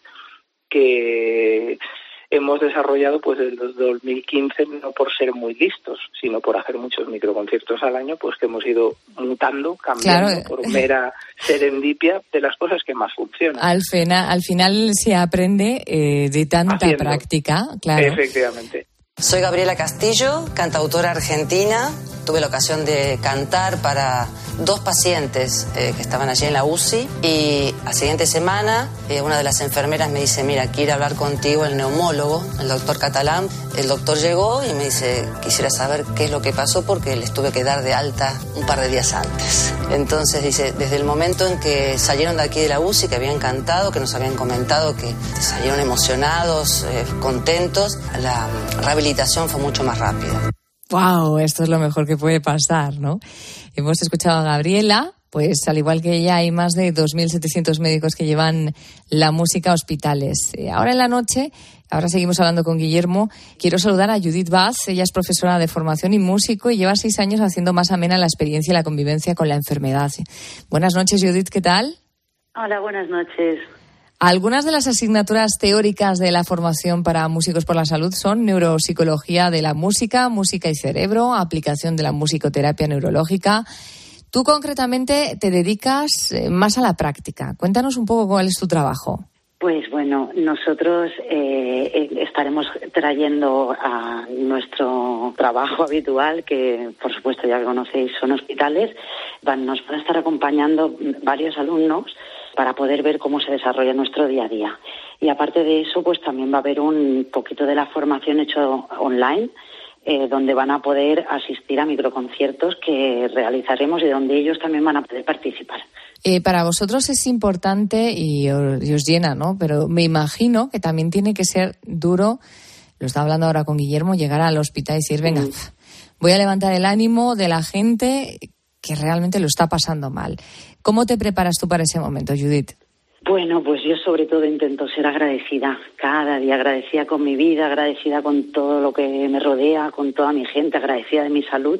que hemos desarrollado pues desde el dos mil quince, no por ser muy listos, sino por hacer muchos microconciertos al año, pues que hemos ido mutando, cambiando claro. por mera serendipia de las cosas que más funcionan. Al, fena, al final se aprende eh, de tanta Haciendo. práctica, claro. Efectivamente. Soy Gabriela Castillo, cantautora argentina. Tuve la ocasión de cantar para dos pacientes eh, que estaban allí en la U C I y la siguiente semana eh, una de las enfermeras me dice, mira, quiere hablar contigo el neumólogo, el doctor Catalán. El doctor llegó y me dice, quisiera saber qué es lo que pasó porque les tuve que dar de alta un par de días antes. Entonces dice, desde el momento en que salieron de aquí de la U C I, que habían cantado, que nos habían comentado que salieron emocionados, eh, contentos, la rehabilitación fue mucho más rápida. ¡Wow! Esto es lo mejor que puede pasar, ¿no? Hemos escuchado a Gabriela, pues al igual que ella hay más de dos mil setecientos médicos que llevan la música a hospitales. Ahora en la noche, ahora seguimos hablando con Guillermo, quiero saludar a Judith Vaz. Ella es profesora de formación y músico y lleva seis años haciendo más amena la experiencia y la convivencia con la enfermedad. Buenas noches, Judith, ¿qué tal? Hola, buenas noches. Algunas de las asignaturas teóricas de la formación para Músicos por la Salud son neuropsicología de la música, música y cerebro, aplicación de la musicoterapia neurológica. Tú concretamente te dedicas más a la práctica. Cuéntanos un poco cuál es tu trabajo. Pues bueno, nosotros eh, estaremos trayendo a nuestro trabajo habitual, que por supuesto ya conocéis, son hospitales. Van, nos van a estar acompañando varios alumnos para poder ver cómo se desarrolla nuestro día a día. Y aparte de eso, pues también va a haber un poquito de la formación hecho online, eh, donde van a poder asistir a microconciertos que realizaremos y donde ellos también van a poder participar. Eh, para vosotros es importante y os, y os llena, ¿no? Pero me imagino que también tiene que ser duro, lo estaba hablando ahora con Guillermo, llegar al hospital y decir, venga, mm. voy a levantar el ánimo de la gente que realmente lo está pasando mal. ¿Cómo te preparas tú para ese momento, Judith? Bueno, pues yo sobre todo intento ser agradecida, cada día agradecida con mi vida, agradecida con todo lo que me rodea, con toda mi gente, agradecida de mi salud.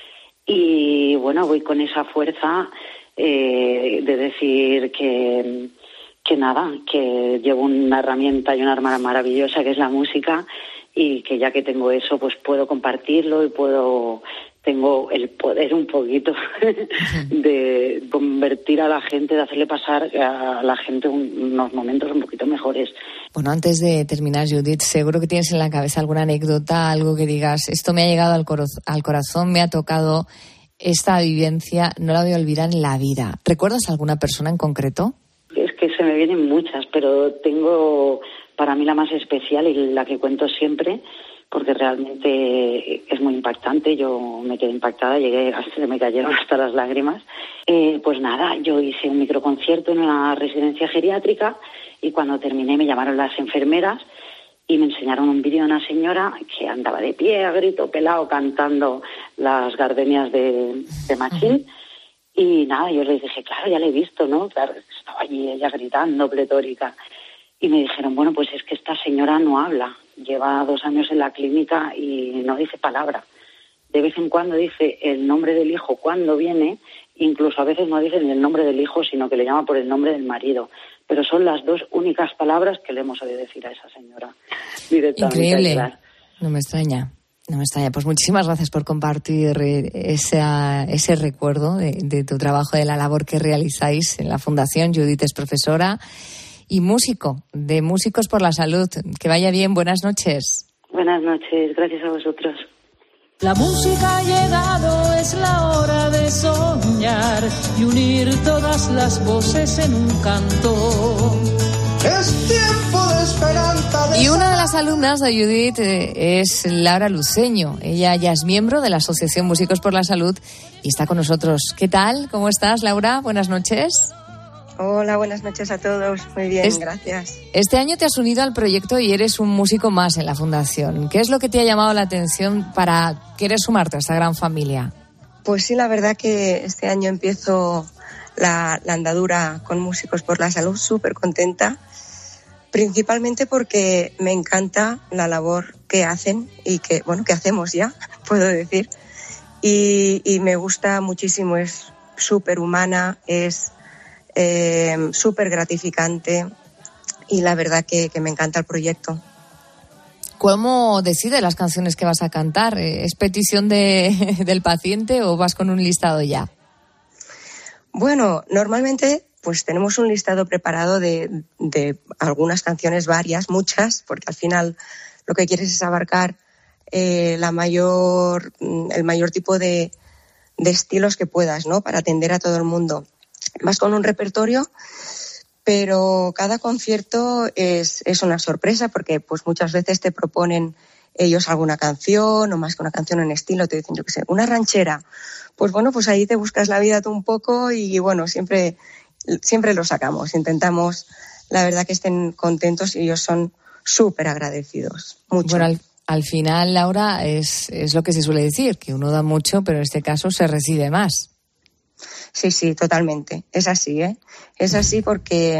Y bueno, voy con esa fuerza eh, de decir que, que nada, que llevo una herramienta y una arma maravillosa que es la música y que ya que tengo eso, pues puedo compartirlo y puedo... tengo el poder un poquito de convertir a la gente, de hacerle pasar a la gente unos momentos un poquito mejores. Bueno, antes de terminar, Judith, seguro que tienes en la cabeza alguna anécdota, algo que digas, esto me ha llegado al, coro- al corazón, me ha tocado esta vivencia, no la voy a olvidar en la vida. ¿Recuerdas alguna persona en concreto? Es que se me vienen muchas, pero tengo para mí la más especial y la que cuento siempre, porque realmente es muy impactante. Yo me quedé impactada, llegué, se me cayeron hasta las lágrimas. Eh, pues nada, yo hice un microconcierto en una residencia geriátrica y cuando terminé me llamaron las enfermeras y me enseñaron un vídeo de una señora que andaba de pie a grito pelado cantando las gardenias de, de Machín. Y nada, yo les dije, claro, ya la he visto, ¿no? Claro, estaba allí ella gritando, pletórica. y me dijeron, bueno, pues es que esta señora no habla, lleva dos años en la clínica y no dice palabra. De vez en cuando dice el nombre del hijo cuando viene, incluso a veces no dice ni el nombre del hijo, sino que le llama por el nombre del marido. Pero son las dos únicas palabras que le hemos oído decir a esa señora. Increíble. No me extraña. No me extraña. Pues muchísimas gracias por compartir esa, ese recuerdo de, de tu trabajo, de la labor que realizáis en la Fundación. Judith es profesora y músico, de Músicos por la Salud. Que vaya bien. Buenas noches. Buenas noches. Gracias a vosotros. La música ha llegado, es la hora de soñar y unir todas las voces en un canto. Es tiempo de esperanza. De y una de las alumnas de Judith eh, es Laura Luceño. Ella ya es miembro de la Asociación Músicos por la Salud y está con nosotros. ¿Qué tal? ¿Cómo estás, Laura? Buenas noches. Hola, buenas noches a todos. Muy bien, es, gracias. Este año te has unido al proyecto y eres un músico más en la Fundación. ¿Qué es lo que te ha llamado la atención para querer sumarte a esta gran familia? Pues sí, la verdad que este año empiezo la, la andadura con Músicos por la Salud, súper contenta, principalmente porque me encanta la labor que hacen y que, bueno, que hacemos ya, puedo decir, y, y me gusta muchísimo, es súper humana, es Eh, súper gratificante y la verdad que, que me encanta el proyecto. ¿Cómo decides las canciones que vas a cantar? ¿Es petición de, del paciente o vas con un listado ya? Bueno, normalmente pues tenemos un listado preparado de, de algunas canciones, varias, muchas, porque al final lo que quieres es abarcar eh, la mayor, el mayor tipo de, de estilos que puedas, ¿no? Para atender a todo el mundo. Vas con un repertorio, pero cada concierto es, es una sorpresa porque pues muchas veces te proponen ellos alguna canción o más que una canción en estilo, te dicen, yo qué sé, una ranchera. Pues bueno, pues ahí te buscas la vida tú un poco y bueno, siempre, siempre lo sacamos. Intentamos, la verdad, que estén contentos y ellos son súper agradecidos. Mucho. Bueno, al, al final, Laura, es, es lo que se suele decir, que uno da mucho, pero en este caso se recibe más. Sí, sí, totalmente. Es así, ¿eh? Es así porque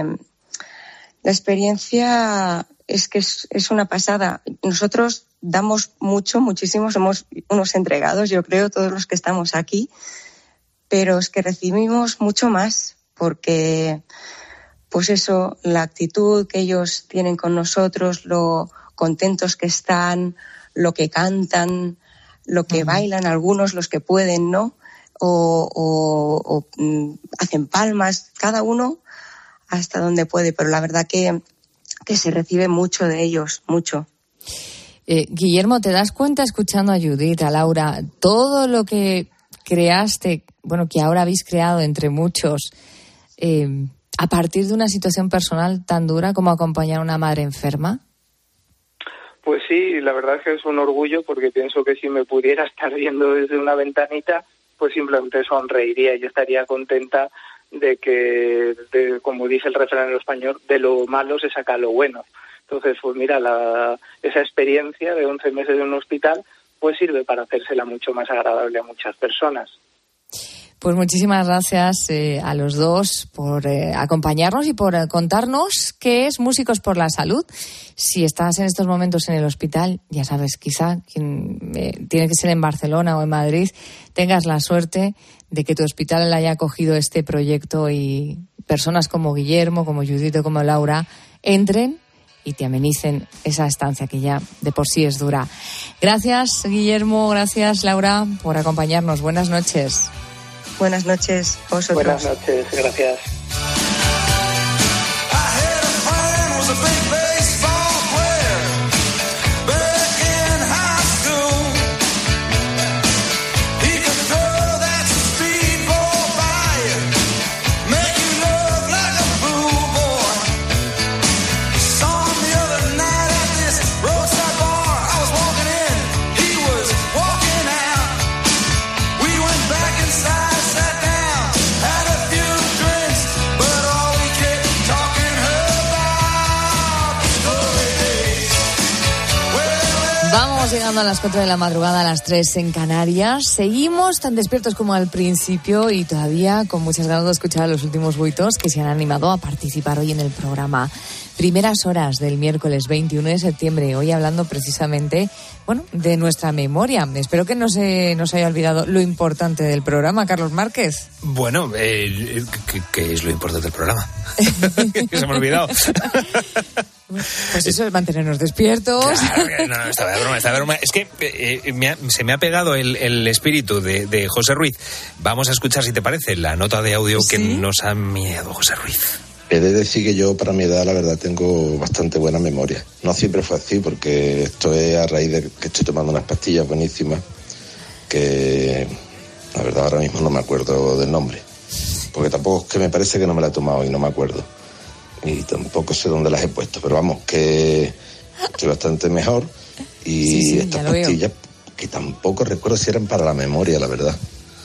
la experiencia es que es, es una pasada. Nosotros damos mucho, muchísimo, somos unos entregados, yo creo, todos los que estamos aquí, pero es que recibimos mucho más porque, pues eso, la actitud que ellos tienen con nosotros, lo contentos que están, lo que cantan, lo que uh-huh. bailan, algunos, los que pueden, ¿no? O, o, o mm, hacen palmas, cada uno hasta donde puede, pero la verdad que, que se recibe mucho de ellos, mucho. Eh, Guillermo, ¿te das cuenta escuchando a Judith, a Laura, todo lo que creaste, bueno, que ahora habéis creado entre muchos, eh, a partir de una situación personal tan dura como acompañar a una madre enferma? Pues sí, la verdad es que es un orgullo porque pienso que si me pudiera estar viendo desde una ventanita, pues simplemente sonreiría y yo estaría contenta de que, de, como dice el refrán en español, de lo malo se saca lo bueno. Entonces, pues mira, la, esa experiencia de once meses en un hospital, pues sirve para hacérsela mucho más agradable a muchas personas. Pues muchísimas gracias eh, a los dos por eh, acompañarnos y por eh, contarnos qué es Músicos por la Salud. Si estás en estos momentos en el hospital, ya sabes, quizá quien, eh, tiene que ser en Barcelona o en Madrid, tengas la suerte de que tu hospital haya acogido este proyecto y personas como Guillermo, como Judith o como Laura entren y te amenicen esa estancia que ya de por sí es dura. Gracias, Guillermo, gracias, Laura, por acompañarnos. Buenas noches. Buenas noches, vosotros. Buenas noches, gracias. Llegando a las cuatro de la madrugada, a las tres en Canarias. Seguimos tan despiertos como al principio y todavía con muchas ganas de escuchar a los últimos buitos que se han animado a participar hoy en el programa. Primeras horas del miércoles veintiuno de septiembre, hoy hablando precisamente, bueno, de nuestra memoria. Espero que no se nos haya olvidado lo importante del programa, Carlos Márquez. Bueno, eh, ¿qué, ¿qué es lo importante del programa? Que se me ha olvidado. Pues eso es mantenernos despiertos. Claro, no, no, está de broma, está de broma. Es que eh, me ha, se me ha pegado el, el espíritu de, de José Ruiz. Vamos a escuchar, si te parece, la nota de audio ¿Sí? que nos ha enviado José Ruiz. He de decir que yo, para mi edad, la verdad, tengo bastante buena memoria. No siempre fue así, porque esto es a raíz de que estoy tomando unas pastillas buenísimas que, la verdad, ahora mismo no me acuerdo del nombre. Porque tampoco es que me parece que no me la he tomado y no me acuerdo. Y tampoco sé dónde las he puesto, pero vamos, que estoy bastante mejor. Y sí, sí, estas pastillas, que tampoco recuerdo si eran para la memoria, la verdad.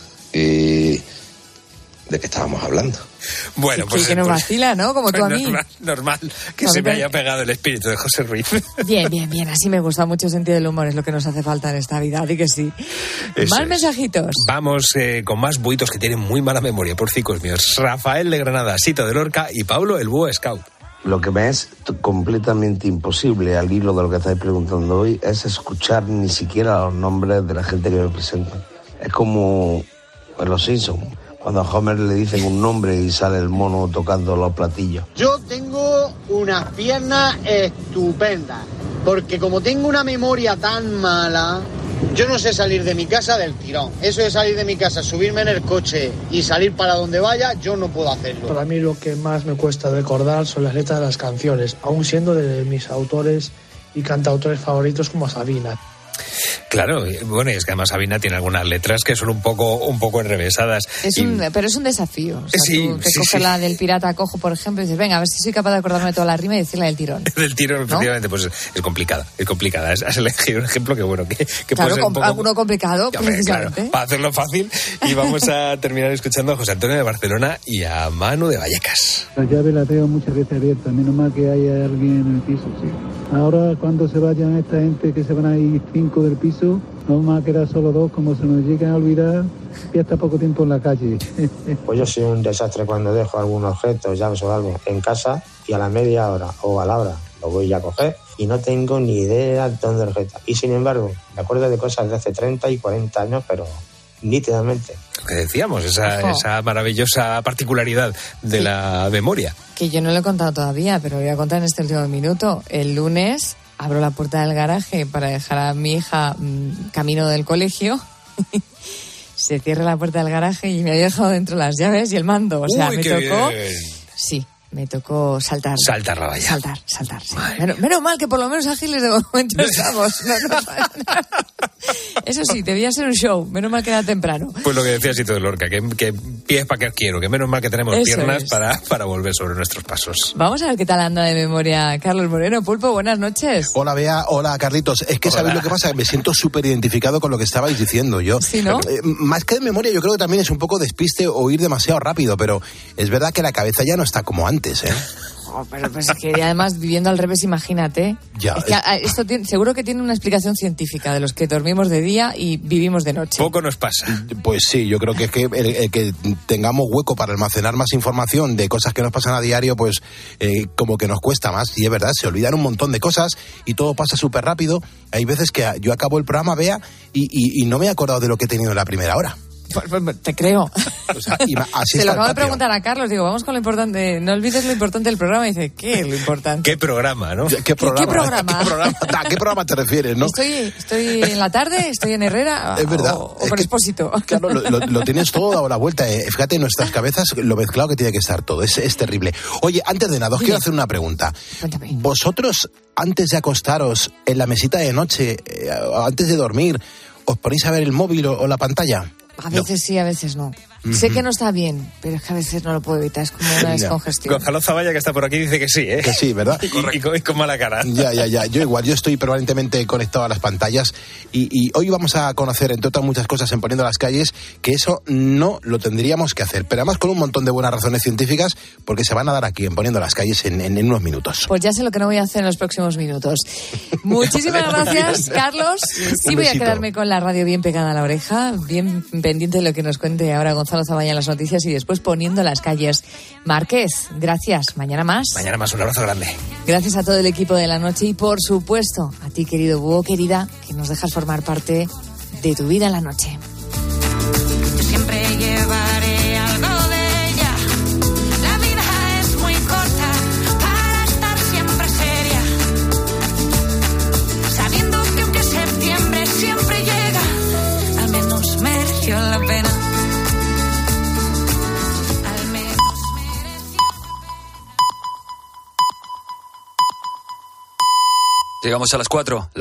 Y ¿de qué estábamos hablando? Bueno, sí, pues... que nos pues, vacila, ¿no? Como tú a mí. Normal, normal que no, se me haya pegado el espíritu de José Ruiz. Bien, bien, bien. Así me gusta mucho el sentido del humor. Es lo que nos hace falta en esta vida. Di que sí. Eso más es. Mensajitos. Vamos eh, con más buitos que tienen muy mala memoria, por cicos míos. Rafael de Granada, Sito de Lorca y Pablo, el búho scout. Lo que me es completamente imposible, al hilo de lo que estáis preguntando hoy, es escuchar ni siquiera los nombres de la gente que me presenta. Es como en Los Simpsons, cuando a Homer le dicen un nombre y sale el mono tocando los platillos. Yo tengo unas piernas estupendas, porque como tengo una memoria tan mala, yo no sé salir de mi casa del tirón. Eso de salir de mi casa, subirme en el coche y salir para donde vaya, yo no puedo hacerlo. Para mí lo que más me cuesta recordar son las letras de las canciones, aún siendo de mis autores y cantautores favoritos como Sabina. Claro, bueno, y es que además Sabina tiene algunas letras que son un poco un poco enrevesadas. Es y... un, pero es un desafío. O sea, sí, tú te sí, coges sí. la del pirata cojo, por ejemplo, y dices, venga, a ver si soy capaz de acordarme de toda la rima y decirla del tirón. Del tirón, ¿no? Efectivamente, pues es complicada, es complicada. Has elegido un ejemplo que, bueno, que, que claro, puede ser un poco... alguno complicado, Hombre, precisamente. Claro, para hacerlo fácil. Y vamos a terminar escuchando a José Antonio de Barcelona y a Manu de Vallecas. La llave la tengo muchas veces abierta, menos mal que haya alguien en el piso, sí. Ahora, cuando se vayan esta gente, que se van a ir cinco del piso, no más quedar solo dos, como se nos lleguen a olvidar, y hasta poco tiempo en la calle. Pues yo soy un desastre cuando dejo algún objeto, llaves o algo en casa, y a la media hora o a la hora lo voy a coger y no tengo ni idea de dónde lo reta. Y sin embargo, me acuerdo de cosas de hace treinta y cuarenta años, pero nítidamente. Lo que decíamos, esa, esa maravillosa particularidad de sí. la memoria. Que yo no lo he contado todavía, pero lo voy a contar en este último minuto. El lunes abro la puerta del garaje para dejar a mi hija mmm, camino del colegio. Se cierra la puerta del garaje y me había dejado dentro las llaves y el mando. O sea, Uy, me qué tocó... Bien. Sí. Me tocó saltar. Saltar la valla. Saltar, saltar. Sí. Menos, menos mal que por lo menos ágiles de momento estamos. No, no, no. Eso sí, debía ser un show. Menos mal que era temprano. Pues lo que decía Sito de Lorca, que, que pies para que quiero, que menos mal que tenemos Eso piernas para, para volver sobre nuestros pasos. Vamos a ver qué tal anda de memoria Carlos Moreno. Pulpo, buenas noches. Hola, Bea. Hola, Carlitos. Es que hola. ¿Sabéis lo que pasa? Me siento súper identificado con lo que estabais diciendo yo. Sí, ¿no? Eh, más que de memoria, yo creo que también es un poco despiste o ir demasiado rápido, pero es verdad que la cabeza ya no está como antes, ¿eh? Oh, pero pues es que además viviendo al revés, imagínate. Ya, es que es... esto tiene, seguro que tiene una explicación científica de los que dormimos de día y vivimos de noche. Poco nos pasa. Pues sí, yo creo que es que el, el que tengamos hueco para almacenar más información de cosas que nos pasan a diario, pues eh, como que nos cuesta más. Y es verdad, se olvidan un montón de cosas y todo pasa súper rápido. Hay veces que yo acabo el programa, Bea, y, y, y no me he acordado de lo que he tenido en la primera hora. Pues, pues, te creo. O sea, así se lo acabo de preguntar a Carlos, digo, vamos con lo importante, no olvides lo importante del programa, y dice, ¿qué es lo importante? ¿Qué programa, no? ¿Qué, qué programa? ¿Qué programa? ¿Qué programa, ¿A qué programa te refieres, no? Estoy, estoy en la tarde, estoy en Herrera, es verdad, o, o con que, Expósito. Claro, lo, lo, lo tienes todo dado la vuelta, eh. Fíjate en nuestras cabezas lo mezclado que tiene que estar todo, es, es terrible. Oye, antes de nada, os Dime. quiero hacer una pregunta. Cuéntame. ¿Vosotros, antes de acostaros en la mesita de noche, eh, antes de dormir, os ponéis a ver el móvil o, o la pantalla? A veces no. sí, a veces no. Uh-huh. Sé que no está bien, pero es que a veces no lo puedo evitar, es como una descongestión. Gonzalo Zavalla, que está por aquí, dice que sí, ¿eh? Que sí, ¿verdad? y, y, con, y con mala cara. Ya, ya, ya. Yo igual, yo estoy permanentemente conectado a las pantallas y, y hoy vamos a conocer, entre otras muchas cosas, en Poniendo las Calles, que eso no lo tendríamos que hacer. Pero además con un montón de buenas razones científicas, porque se van a dar aquí en Poniendo las Calles en, en, en unos minutos. Pues ya sé lo que no voy a hacer en los próximos minutos. Muchísimas gracias, Carlos. Sí, voy a quedarme con la radio bien pegada a la oreja, bien pendiente de lo que nos cuente ahora Gonzalo Gonzalo Zavalla en las noticias y después poniendo las calles. Márquez, gracias. Mañana más. Mañana más, un abrazo grande. Gracias a todo el equipo de La Noche y, por supuesto, a ti, querido búho, querida, que nos dejas formar parte de tu vida en la noche. Siempre llevaré algo de ella. La vida es muy corta para estar siempre seria. Sabiendo que aunque septiembre siempre llega, al menos mereció la pena. Al menos mereció la pena. Llegamos a las cuatro.